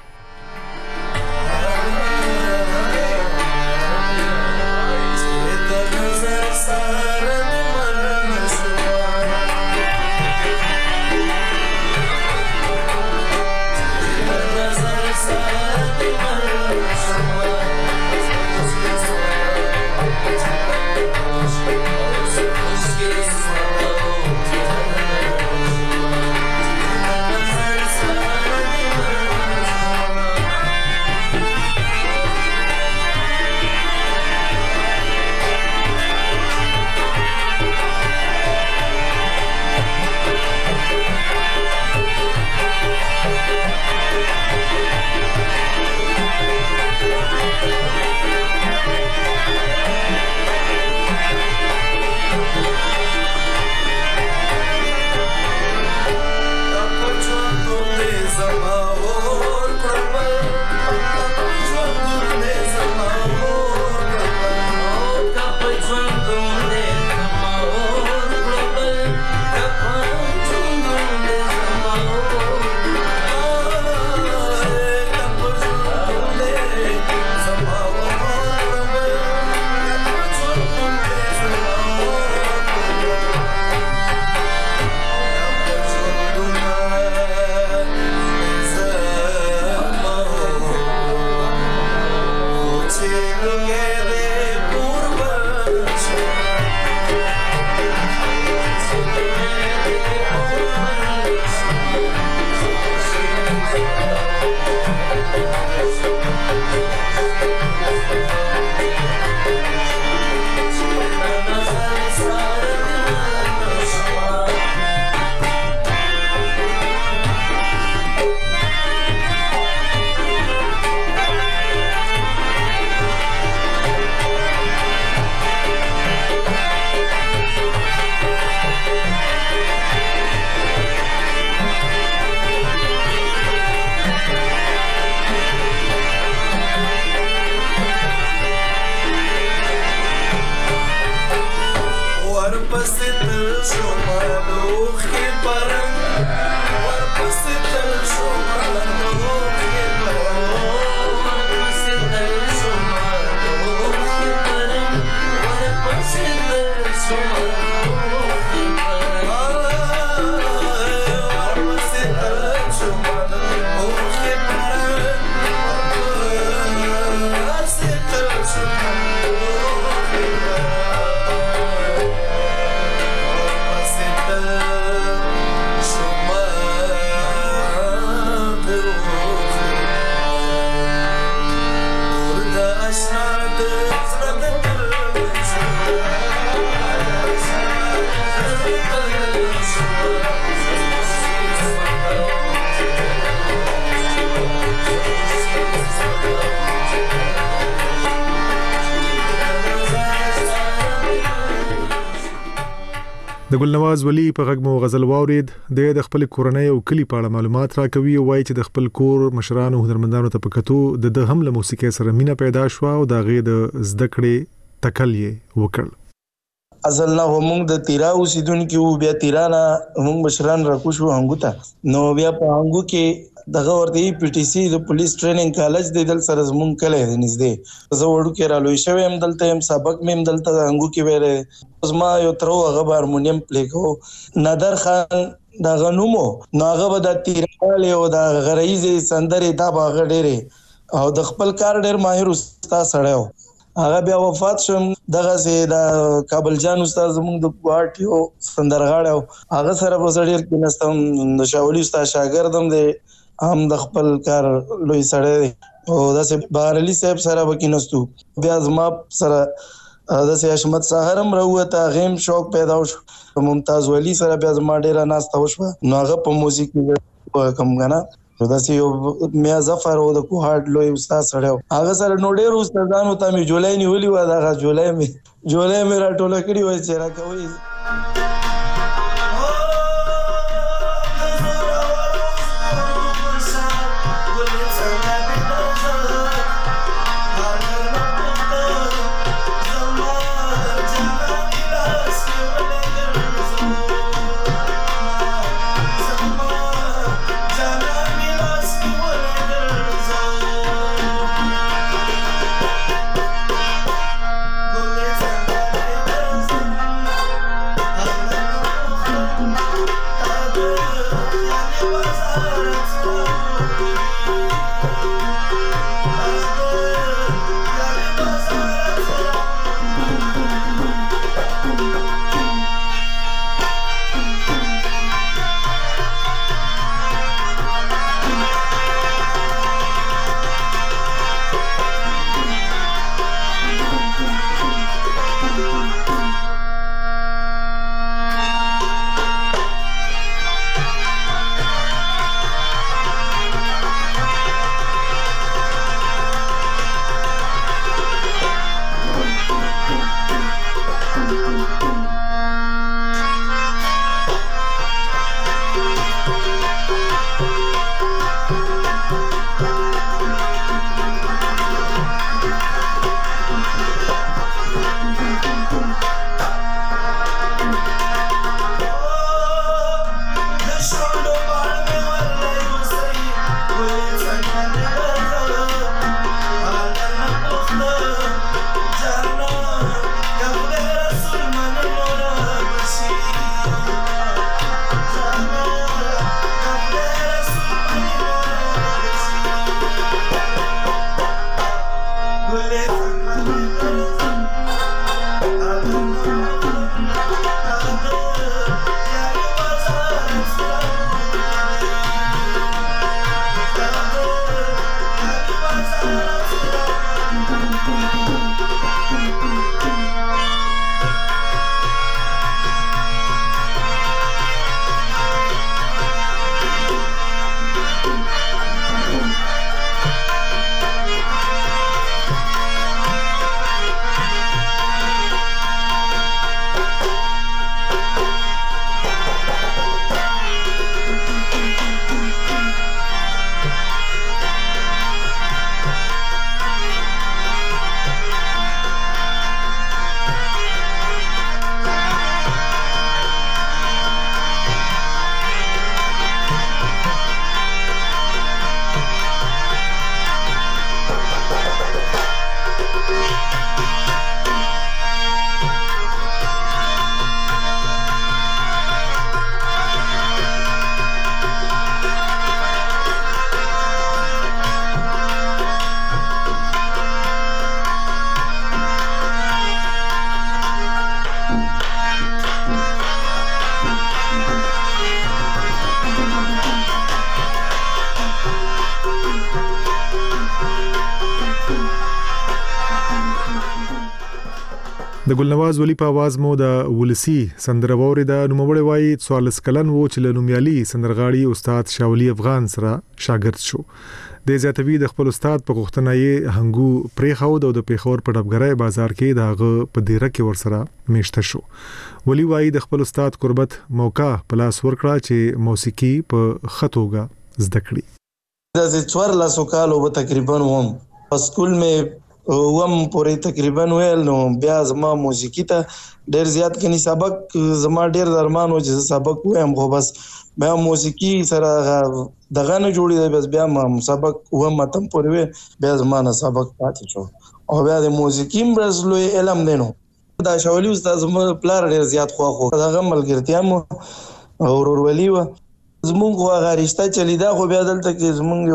د ګلنواز ولی په غږ مو غزل واورید. د خپل کورنۍ او کلی په اړه معلومات راکوي او وایي چې د خپل کور مشرانو هنرمندانو ته پکتو د هم له موسیقي سره مینه پیدا شو او د غې د زده کړې تکل یې وکړ. اصل نه موږ د تیرا اوسیدونکو بیا تیرانا موږ مشران راکوشو هنګو ته نو بیا په هنګو کې دغه ورته پی ټی سی د پولیس ټریننګ کالج د دل سره زمون کله نږدې زه وړو کې را لوي شوم هم دلته هم سبق مې هم دلته هنګو کې وره زما یو ترو هغه هارمونیم پلی کو نادر خان د غنومو ناغه به د تیرال او د غریزي سندري دا باغ ډېره او د خپل کار ډېر ماهر استاد سړیو هغه بیا وفات شوم دغه سي د کابل جان استاد زموږ د پارټیو سندرغاړو هغه سره په ډېر کې نستم د شاولي استاد شاګردم دی هم د خپل کار لوی سړی او داسې بهرالي صاحب سره وکینستو بیا زما سره داسې حشمت ساهرم راوته غیم شوق پیدا شو ممتاز ولی سره بیا زما ډیره ناسته وشوه نو هغه په موسیقي کم غنا داسې یو میا ظفر او د کوهاټ لوی استاد سره هغه سره نو ډیر استادانو ته می جولای نیولې و دا جولای می راټوله کړی و چې راکوي د ګلنواز ولی په आवाज مو د ولسی سندره ووري د نوموړی وای 44 کلن وو چې له نومیالي سندرغاړي استاد شاولی افغان سره شاګرد شو. د زیاتوی د خپل استاد په غوښتنه یې هنګو پریخو د پیښور په ډبګرای بازار کې دغه په دیره کې ورسره میشته شو. ولی وای د خپل استاد قربت موقع پلاس ورکړه چې موسیقي په خطوګه زده کړي. د 14 کالو به تقریبا وم په سکول مې وم پورې تقریبا ویل نو بیا زما موسیقي ته ډیر زیات کني سبق زما ډیر درمان و چې سبق وایم خو بس بیا موسیقي سره دغه نه جوړی دی بس بیا ما سبق وم متم پورې بیا زما نه سبق پاتې شو او بیا د موسیقي برسلوی علم دینو دا شاولی استاد زما پلار ډیر زیات خو دغه ملګرتیا مو ورورولي و زمونږ هغه رشتہ چلیدا خو بیا دلته کې زمونږ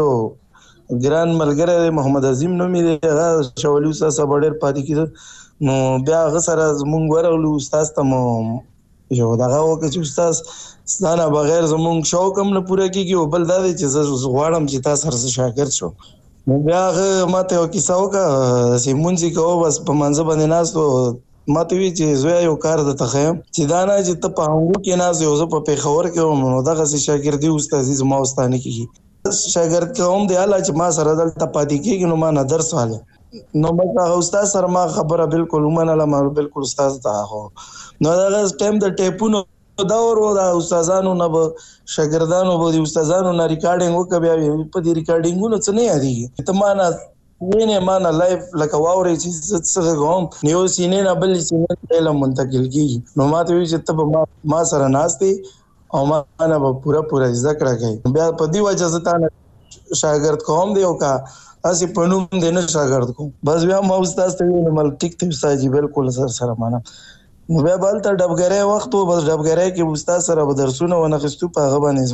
یو ګران ملګری محمد عظیم نومې دی هغه شاولی استاد سره ډیر پاتې کېده نو بیا هغه سره زمونږ ورغلو استاد ته مو یو دغه وکړ چې استاد ستانه بغیر زمونږ شوق هم نه پوره کیږي او بل دا دی چې زه غواړم چې تاسو سره شاګرد شو. نو بیا هغه ماته یو کیسه وکړه چې مونږ کوو بس په منځ باندې ناستو ماته وی چې زوی یو کار د تخیم چې دا نه چې ته په هنګو کې ناز یو زه په پیښور کې وم نو دغه شاګردي استاد زما واستانه کیږي شاګرد کوم دی الله چې ما سره دلته پاتې کیږي نو ما نه درس واله نو ما استاد سره ما خبره بالکل ومنله ما بالکل استاد ته هو نو دا ټایم د ټیپونو دا ورو دا استادانو نه شاګردانو به استادانو نه ریکارډینګ وکړي په دې ریکارډینګونو څه نه یادېږي ته ما نه وینه ما نه لایف لکه واوري چې څه کوم نیو سینې نه بل سینې علم منتقل کیږي نو ما ته وی چې ته ما سره ناشتي او ما نه پورا ذکر کوي بیا په دی وجه زتانه شاګرد کوم دی او کا اسی پنوم دینه شاګرد کوم بس بیا ما استاد ته ویل مل ټیک ته استاد جی بالکل سره معنا نو بیا بل ته ډبګرای وخت او بس ډبګرای کې استاد سره به درسونه ونه خستو په هغه باندې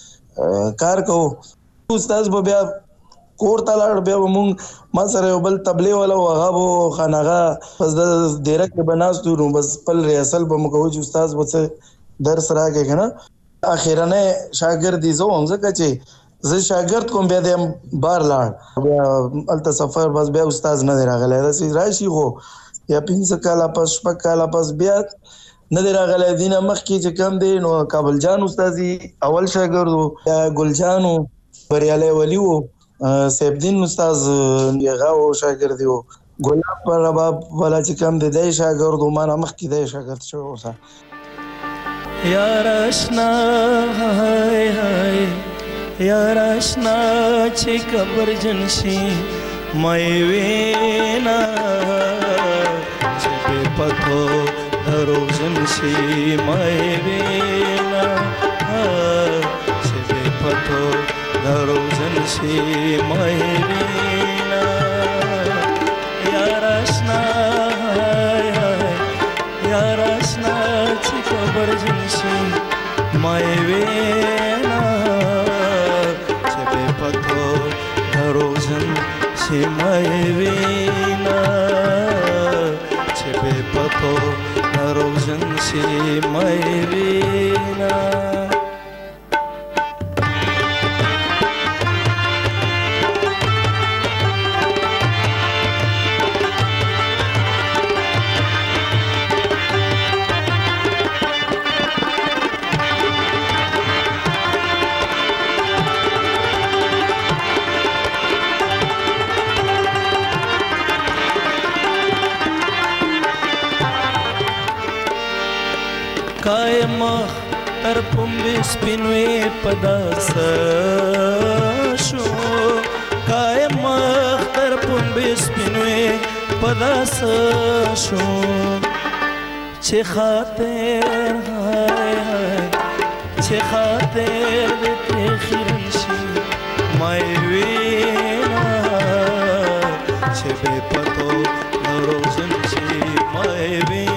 زمون کار کوو استاد به بیا کور ته لاړ بیا مونږ ما سره یو بل تبلیغ ولا هغه وو خانغه پس د ډیره کې بناستو نو بس بل ریاسل به مو کوو استاد وڅ درس راکې کنه اخیرانه شاګرد دي زه هم ځکه چې زه شاګرد کوم بیا د بار لاړ بیا الته سفر بس بیا استاد نه راغلی دا سي راشي خو یا 15 کاله پس شپږ کاله پس بیا نه دی راغلی دینه مخکې چې کم دی نو کابل جان استادي اول شاګرد وو ګل جانو بریالی ولی وو سیف الدین استاد یغه او شاګرد یو ګلاب پر رباب ولا چې کم دی دی شاګرد و ما نه مخکې دی شاګرد شو اوسه یار آشنا هاي هاي یار آشنا چې قبر جنشي مې وینا چې په پتو درو جنشي مې وینا چې په پتو درو جنشي مې وینا یار آشنا هاي هاي یار آشنا چې قبر جنشي مې وینا چې په پتو درو جنشي مې وینا چې په پتو درو جنشي مې وینا قائم تر پمبې سپینوي پداس شو قائم تر پمبې سپینوي پداس شو چې خاطر هاي هاي چې خاطر دې خیرن شي مې وینا چې به پتو نورو جنشي مې وینا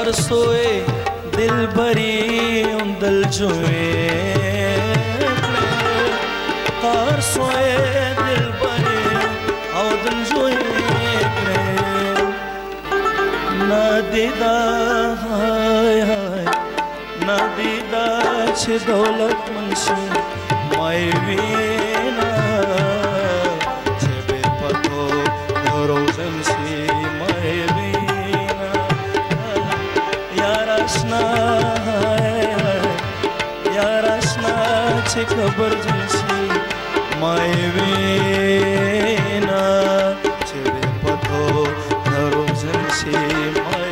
soe dil bari undal joe har soe dil bari undal joe nadida hay hay nadida che daulat manshi mai vina chebe pato rozan si mai vina yarashna yarashna che khabar jansi mai vina chebe pato rozan si mai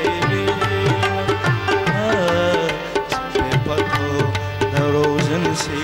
vina chebe pato rozan si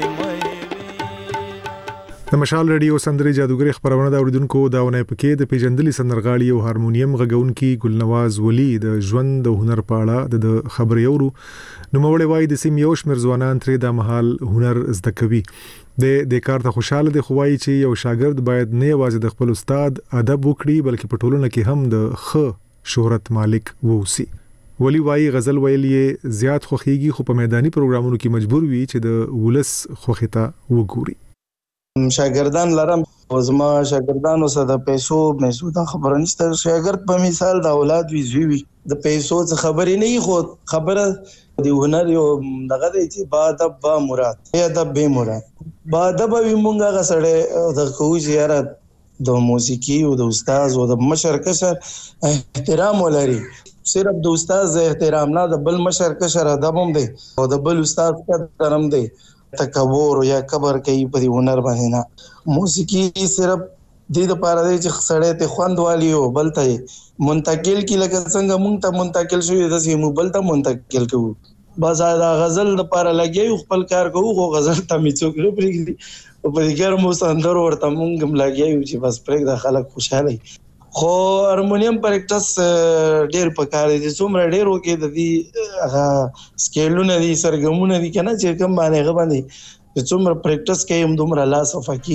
د مشال رادیو سندري جادوګری خبرونه دا اوریدونکو داونه پکې د پیجندلي سندرغاړي او هارمونیم غږونکي ګلنواز ولی د ژوند او هنر په اړه د خبرې اورو نو مولوی وای د سیم یو شمیر ځوانان ترې د محل هنر زده کوي د کار ته خوشاله دي خوای چې یو شاګرد باید نه یوازې د خپل استاد ادب وکړي بلکې په ټولنه کې هم د ښه شهرت مالک ووسی ولی وای غزل ویل یې زیات خوخیږي خو په میداني پروګرامونو کې مجبور وي چې د ولس خوخیته وګوري شاګردان لرم زما شاګردانو سره د پیسو دا خبره نشته شاګرد په مثال د اولاد وی زوی د پیسو څخه خبرې نه خو خبره د هنر یو دغه دی چې با ادب با مراد یا ادب به مراد با ادب وی مونږه غسړې د کوی زیاره د موسیقي او د استاد او د مشر کشر احترام ولري صرف د استاد احترام نه د بل مشر کشر ادب هم دی او د بل استاد قدر هم دی تکبر یا کبر کوي په هنر باندې نه موسیقي صرف د دې لپاره دی چې سړی ته خوند والی او بل ته منتقل کی لکه څنګه مونږ ته منتقل شوی د سیمو بل ته منتقل کوو بس دا غزل لپاره لګي خپل کار کوو خو غزل ته می څوک نه پرېږدي او په دې کې مو سندر ورته مونږ هم لګي چې بس پرېږ د خلک خوشاله خو هارمونیم پریکټس ډېر پکاره دي څومره ډېر وکي د دې سکیلونه دي سرګمونه دي کنه چې کوم باندې غبندي څومره پریکټس کوي هم دومره لا صفکی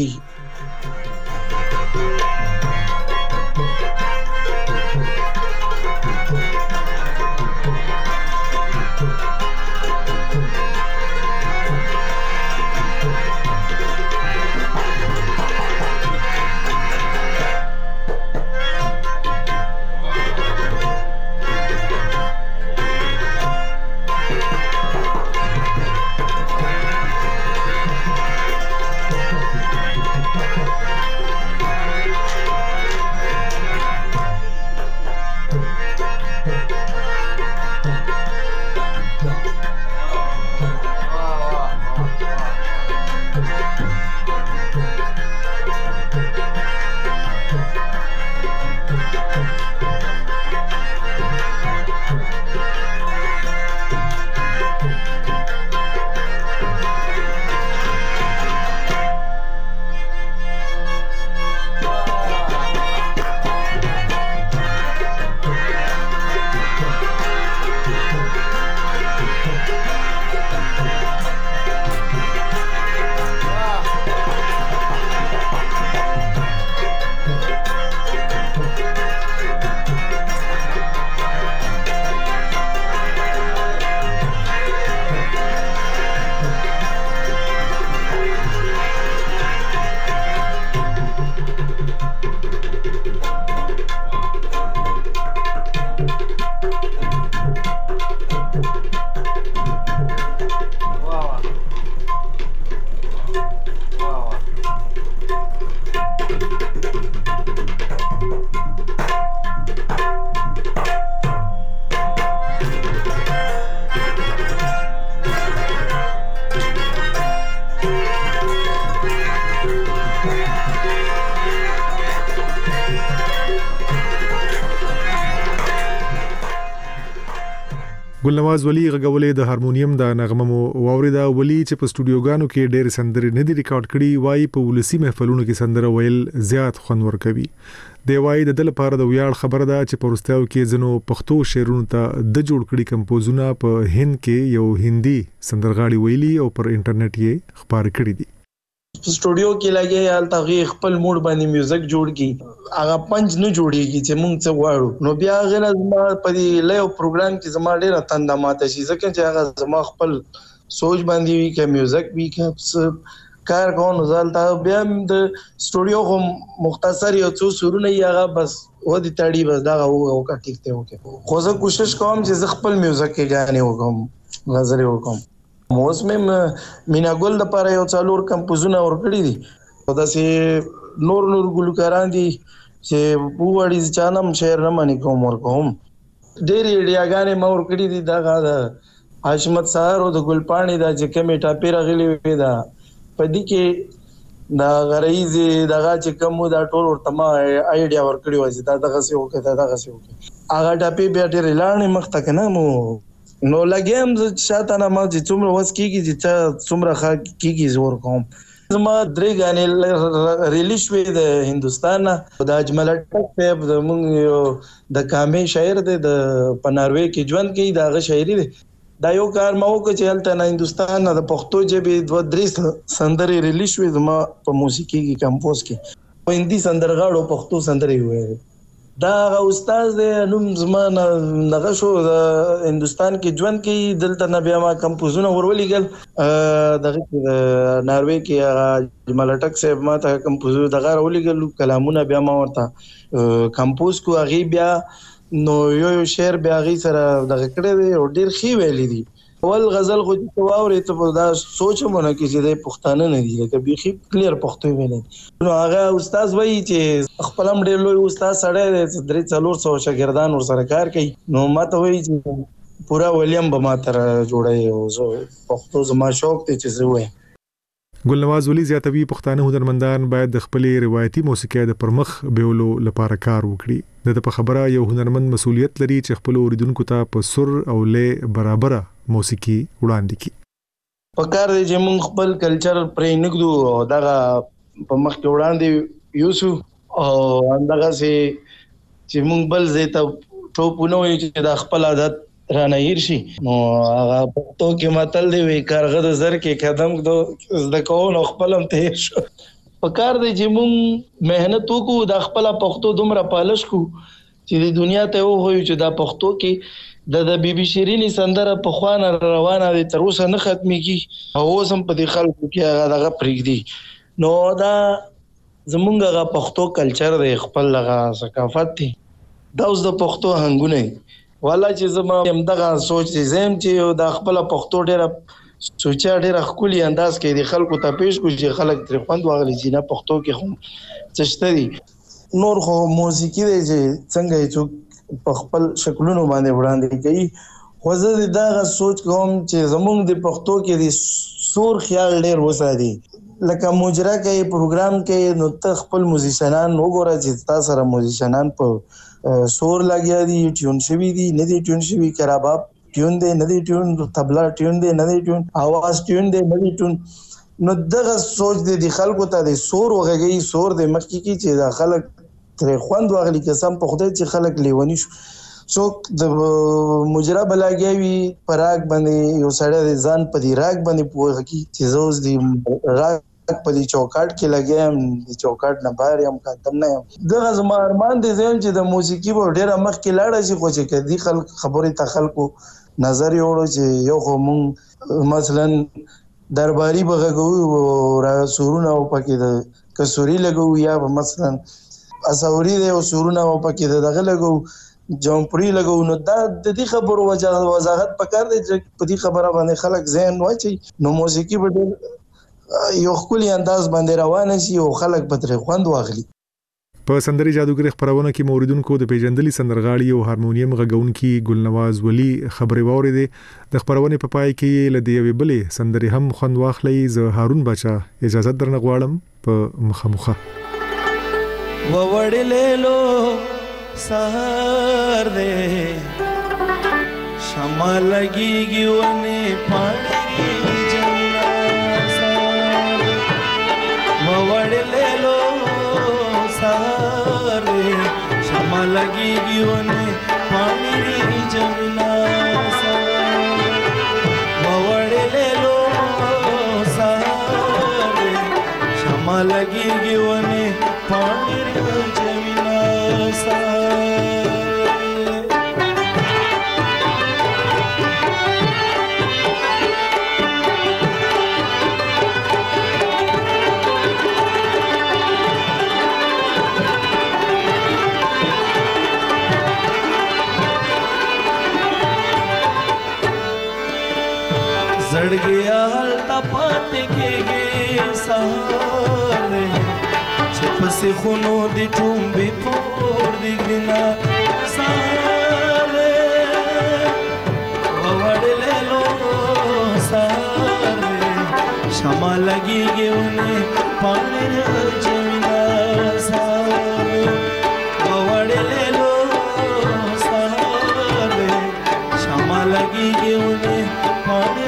ګلنواز ولی غږولې د هارمونیم د نغمه مو واوریدا ولی چې په سټوډیوګانو کې ډېر سندرې نه دي ریکارډ کړي وای په ولسی محفلونو کې سندره ویل زیات خوند ورکوي دی وای د دل لپاره د ویاړ خبره ده چې پرستاو کې زنو پښتو شعرونو ته د جوړ کړي کمپوزونه په هند کې یو هندي سندرغاړي ویلي او پر انټرنیټ یې خبر کړي دي سټوډیو کې لګي یا تغي خپل موډ باندې میوزیک جوړ کی هغه پنځ نه جوړیږي چې مونږ څه غواړو نو بیا غره زما په دې لایو پروګرام کې زما ډیره تنده ماته شي ځکه چې هغه زما خپل سوچ باندې وی کې میوزیک وی کې کار کوم زالتا بیا د سټوډیو هم مختصر یو څو سرونه یې هغه بس ودی تاړي بس دا او کا ټیک ته وکي خو زه کوشش کوم چې خپل میوزیک کې غانې وکم غزل وکم موسمه مینا ګل د پاره یو څلور کمپوزونه ورکړي دي او داسې نور ګلوکاران دي چې بووړي چانم شعر نه مانی کوم ورکوم ډېری ډیاګانې ما ورکړي دي دا حشمت سهار او د ګلپاڼي دا چې کمی ټاپی راغلي وي دا پدې کې دا غریزي دغه چې کوم دا ټول ورته ما آیډیا ورکړي وځي دا دغه څه وکړه هغه ټاپی بیا ډېر لاړې مخ ته کنه نو لګیم شاته نه ما چې څومره وس کیږي چې څومره کیږي زور کوم زما درې غانې ریلیز شوې د هندستان د اجمل ټک صاحب زموږ د کامې شاعر دی د پناروي کې ژوند کوي دا غ شاعري دی دا یو کار ما وکړ چې هلته نه هندستان د پښتو ژبې دوه درې سندرې ریلیز شوې زما په موسیقي کې کمپوز کې هندي سندرغاړو پښتو سندرې وې دا استاد نوم زمانه نغه شو د هندستان کې ژوند کې دلته نه بیا ما کمپوزونه ورولېګل دغه ناروې کې اجمل ټک صاحب ما ته کمپوزر دغه ورولېګل کلامونه بیا ما ورته کمپوز کو هغه بیا نو یو شعر بیا غي سره دغه کړه دی او ډیر خي ویلې دي اول غزل خو چې واورې ته دا سوچمونه کې چې د پښتانه نه دي لکه بيخي کلیر پښتو ویلې نو هغه استاد وایي چې خپل هم ډیر لوی استاد سره 300 شاګردان ور سره کار کوي نو ماته وایي چې پورا ولیم به ما تر جوړي او پښتو زما شوق ته چې زه وایم ګلنواز ولی زیاتوي پښتانه هنرمندان باید د خپل روایتي موسیقي د پرمخ بیولو لپاره کار وکړي د په خبره یو هنرمند مسؤلیت لري چې خپل اوریدونکو ته په سر او لې برابر موسیقي وړاندې کړي په کار دی چې موږ خپل کلچر پرې نګدو او دغه په مخ کې وړاندې یوسو او همدغه چې موږ بل زه ته ټوپونه وي چې د خپل عادت رانه هیر شي نو هغه پښتو کې متل دی وی کارغه د زر کې قدم دو د کول خپلم ته شو په کار دی چې مونږ مهنت وکړو د خپل پښتو دومره پالش کو چې د دنیا ته وایو چې د پښتو کې د بیبي شیرینی سندره په خوانه روانه دي تر اوسه نه ختميږي او سم په دې خلکو کې هغه پرېږدي نو دا زمونږه پښتو کلچر دی خپل هغه ثقافت دی دا اوس د پښتو هنګونه والا چې زما همدغه سوچ زم چې د خپل پښتو ډیره سوچا ډیره خولي انداز کې د خلکو ته پیش کو چې خلک تر خوند واغلي چې نه پښتو کې هم چشتري نور خو موسیقي دی چې څنګه یې په خپل شکلونو باندې وړاندې کوي خو زه دا سوچ کوم چې زمونږ د پښتو کې د سور خیال ډیر وساتي لکه مجرا کې پروګرام کې نو ته خپل موزیشنان وګوره چې تاسو سره موزیشنان په سور لګیا دي ټیون شوی دي نه دي ټیون شوی کراباب ټیون دی نه دی ټیون طبلا ټیون دی نه دی ټیون आवाज ټیون دی نه دی ټیون نو دغه سوچ د خلکو ته د سور وغږی سور د مخکې کې چې د خلک تر خوند واغلي قسم په خدای چې خلک لیونی شو څوک د مجرا بلاګیوي پراګ باندې یو سړی د ځان په دی راګ باندې پوهه کی چې زوز دی راګ په دې چوکاټ کې لګیم د چوکاټ نه بهر یم کاتم نه یم دغه زما ارمان دي چې د موسیقي په ډیره مخ کې لاړه شي خو چې کدي خلک خبرې ته خلکو نظر یوړو چې یو خو مونږ مثلا درباري بغږو را سورونه او پکې د کسوري لګو یا مثلا اسوري د سورونه او پکې دغه لګو جمپری لګو نو دا د دې خبرو وضاحت پکار دی چې په دې خبره باندې خلک ذهن واچي نو موسیقي به یو خولي انداز باندې روان شي او خلک به تر خوند واخلي په سندري جادوګر خبرونه کې موریدونکو د پیژندلي سندرغاړي او هارمونیم غږونکي ګلنواز ولی خبري ووري د خبرونه په پای کې لدی وی بلې سندري هم خوند واخلي زه هارون بچا اجازه درنه غواړم په مخه ووړلېلو سهار دې شمع لګيږي ونه پاړي جنا ووړلېلو سهار دې شمع لګيږي ونه پاړي جنا ووړلېلو سهار دې شمع لګيږي ونه پاڼې جمینا زړګیا هلته پاتې کېږي سهار چې پسې خونو د ټومبې پور د ګرینا سهار ووړلې لو سهار شمع لګېږي ونه پاڼې جمینا سهار ووړلې لو سهار شمع لګېږي ونه پاڼې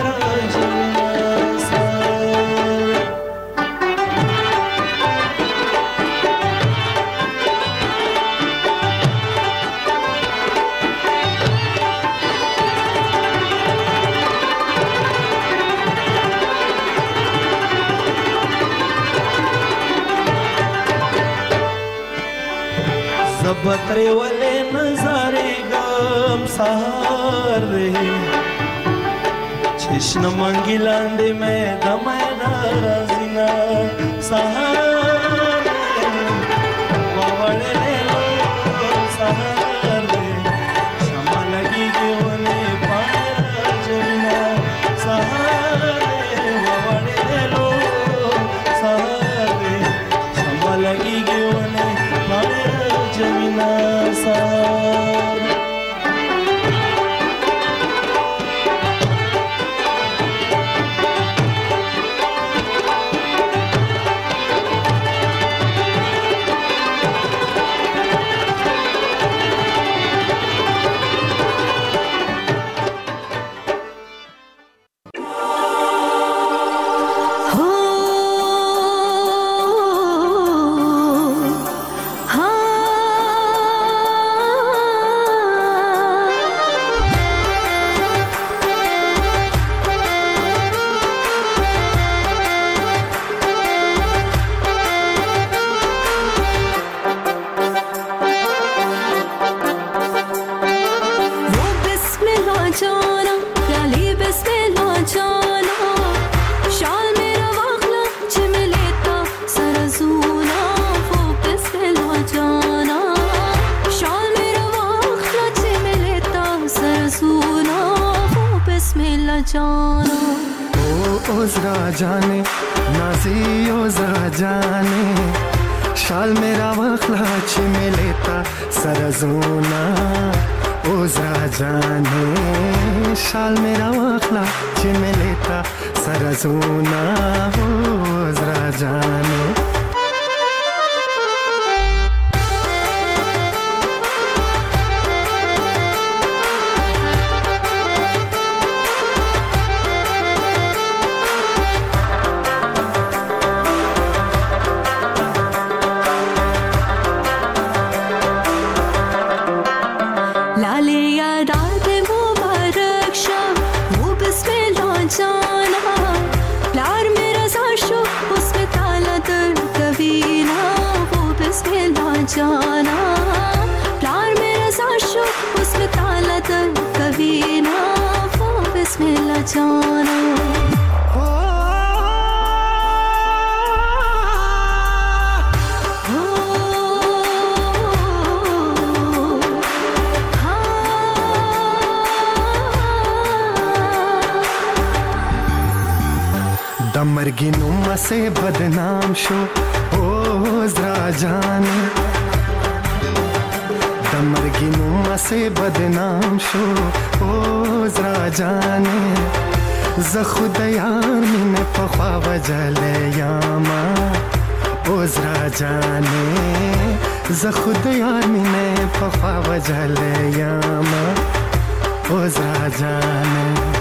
زبتري ولې نظارې ګم سهار چشن منګی لاندې مې د مینا رازینا سهار ووړلې سهار شمع لګېږي ونه پاڼې جمینا سهار ووړلې سهار شمع لګېږي ونه پاڼې جمینا سهار जाने नाजी ओ जरा जाने शाल मेरा वखला छिमे लेता सरजूना ओ जरा जाने शाल मेरा वखला छिमे लेता सरजूना ओ जरा जाने जाना प्यार मेरा साशो उसमें ताला दर कभी ना वो बिस्मिल्लाह जाना दमरगी नुमा से बदनाम शो ओ जरा जाने दमरगी नुमा से बदनाम शो ओ जरा जाने ज खुद यार मिने पखवा वजले यामा ओ जरा जाने ज खुद यार मिने पखवा वजले यामा ओ जरा जाने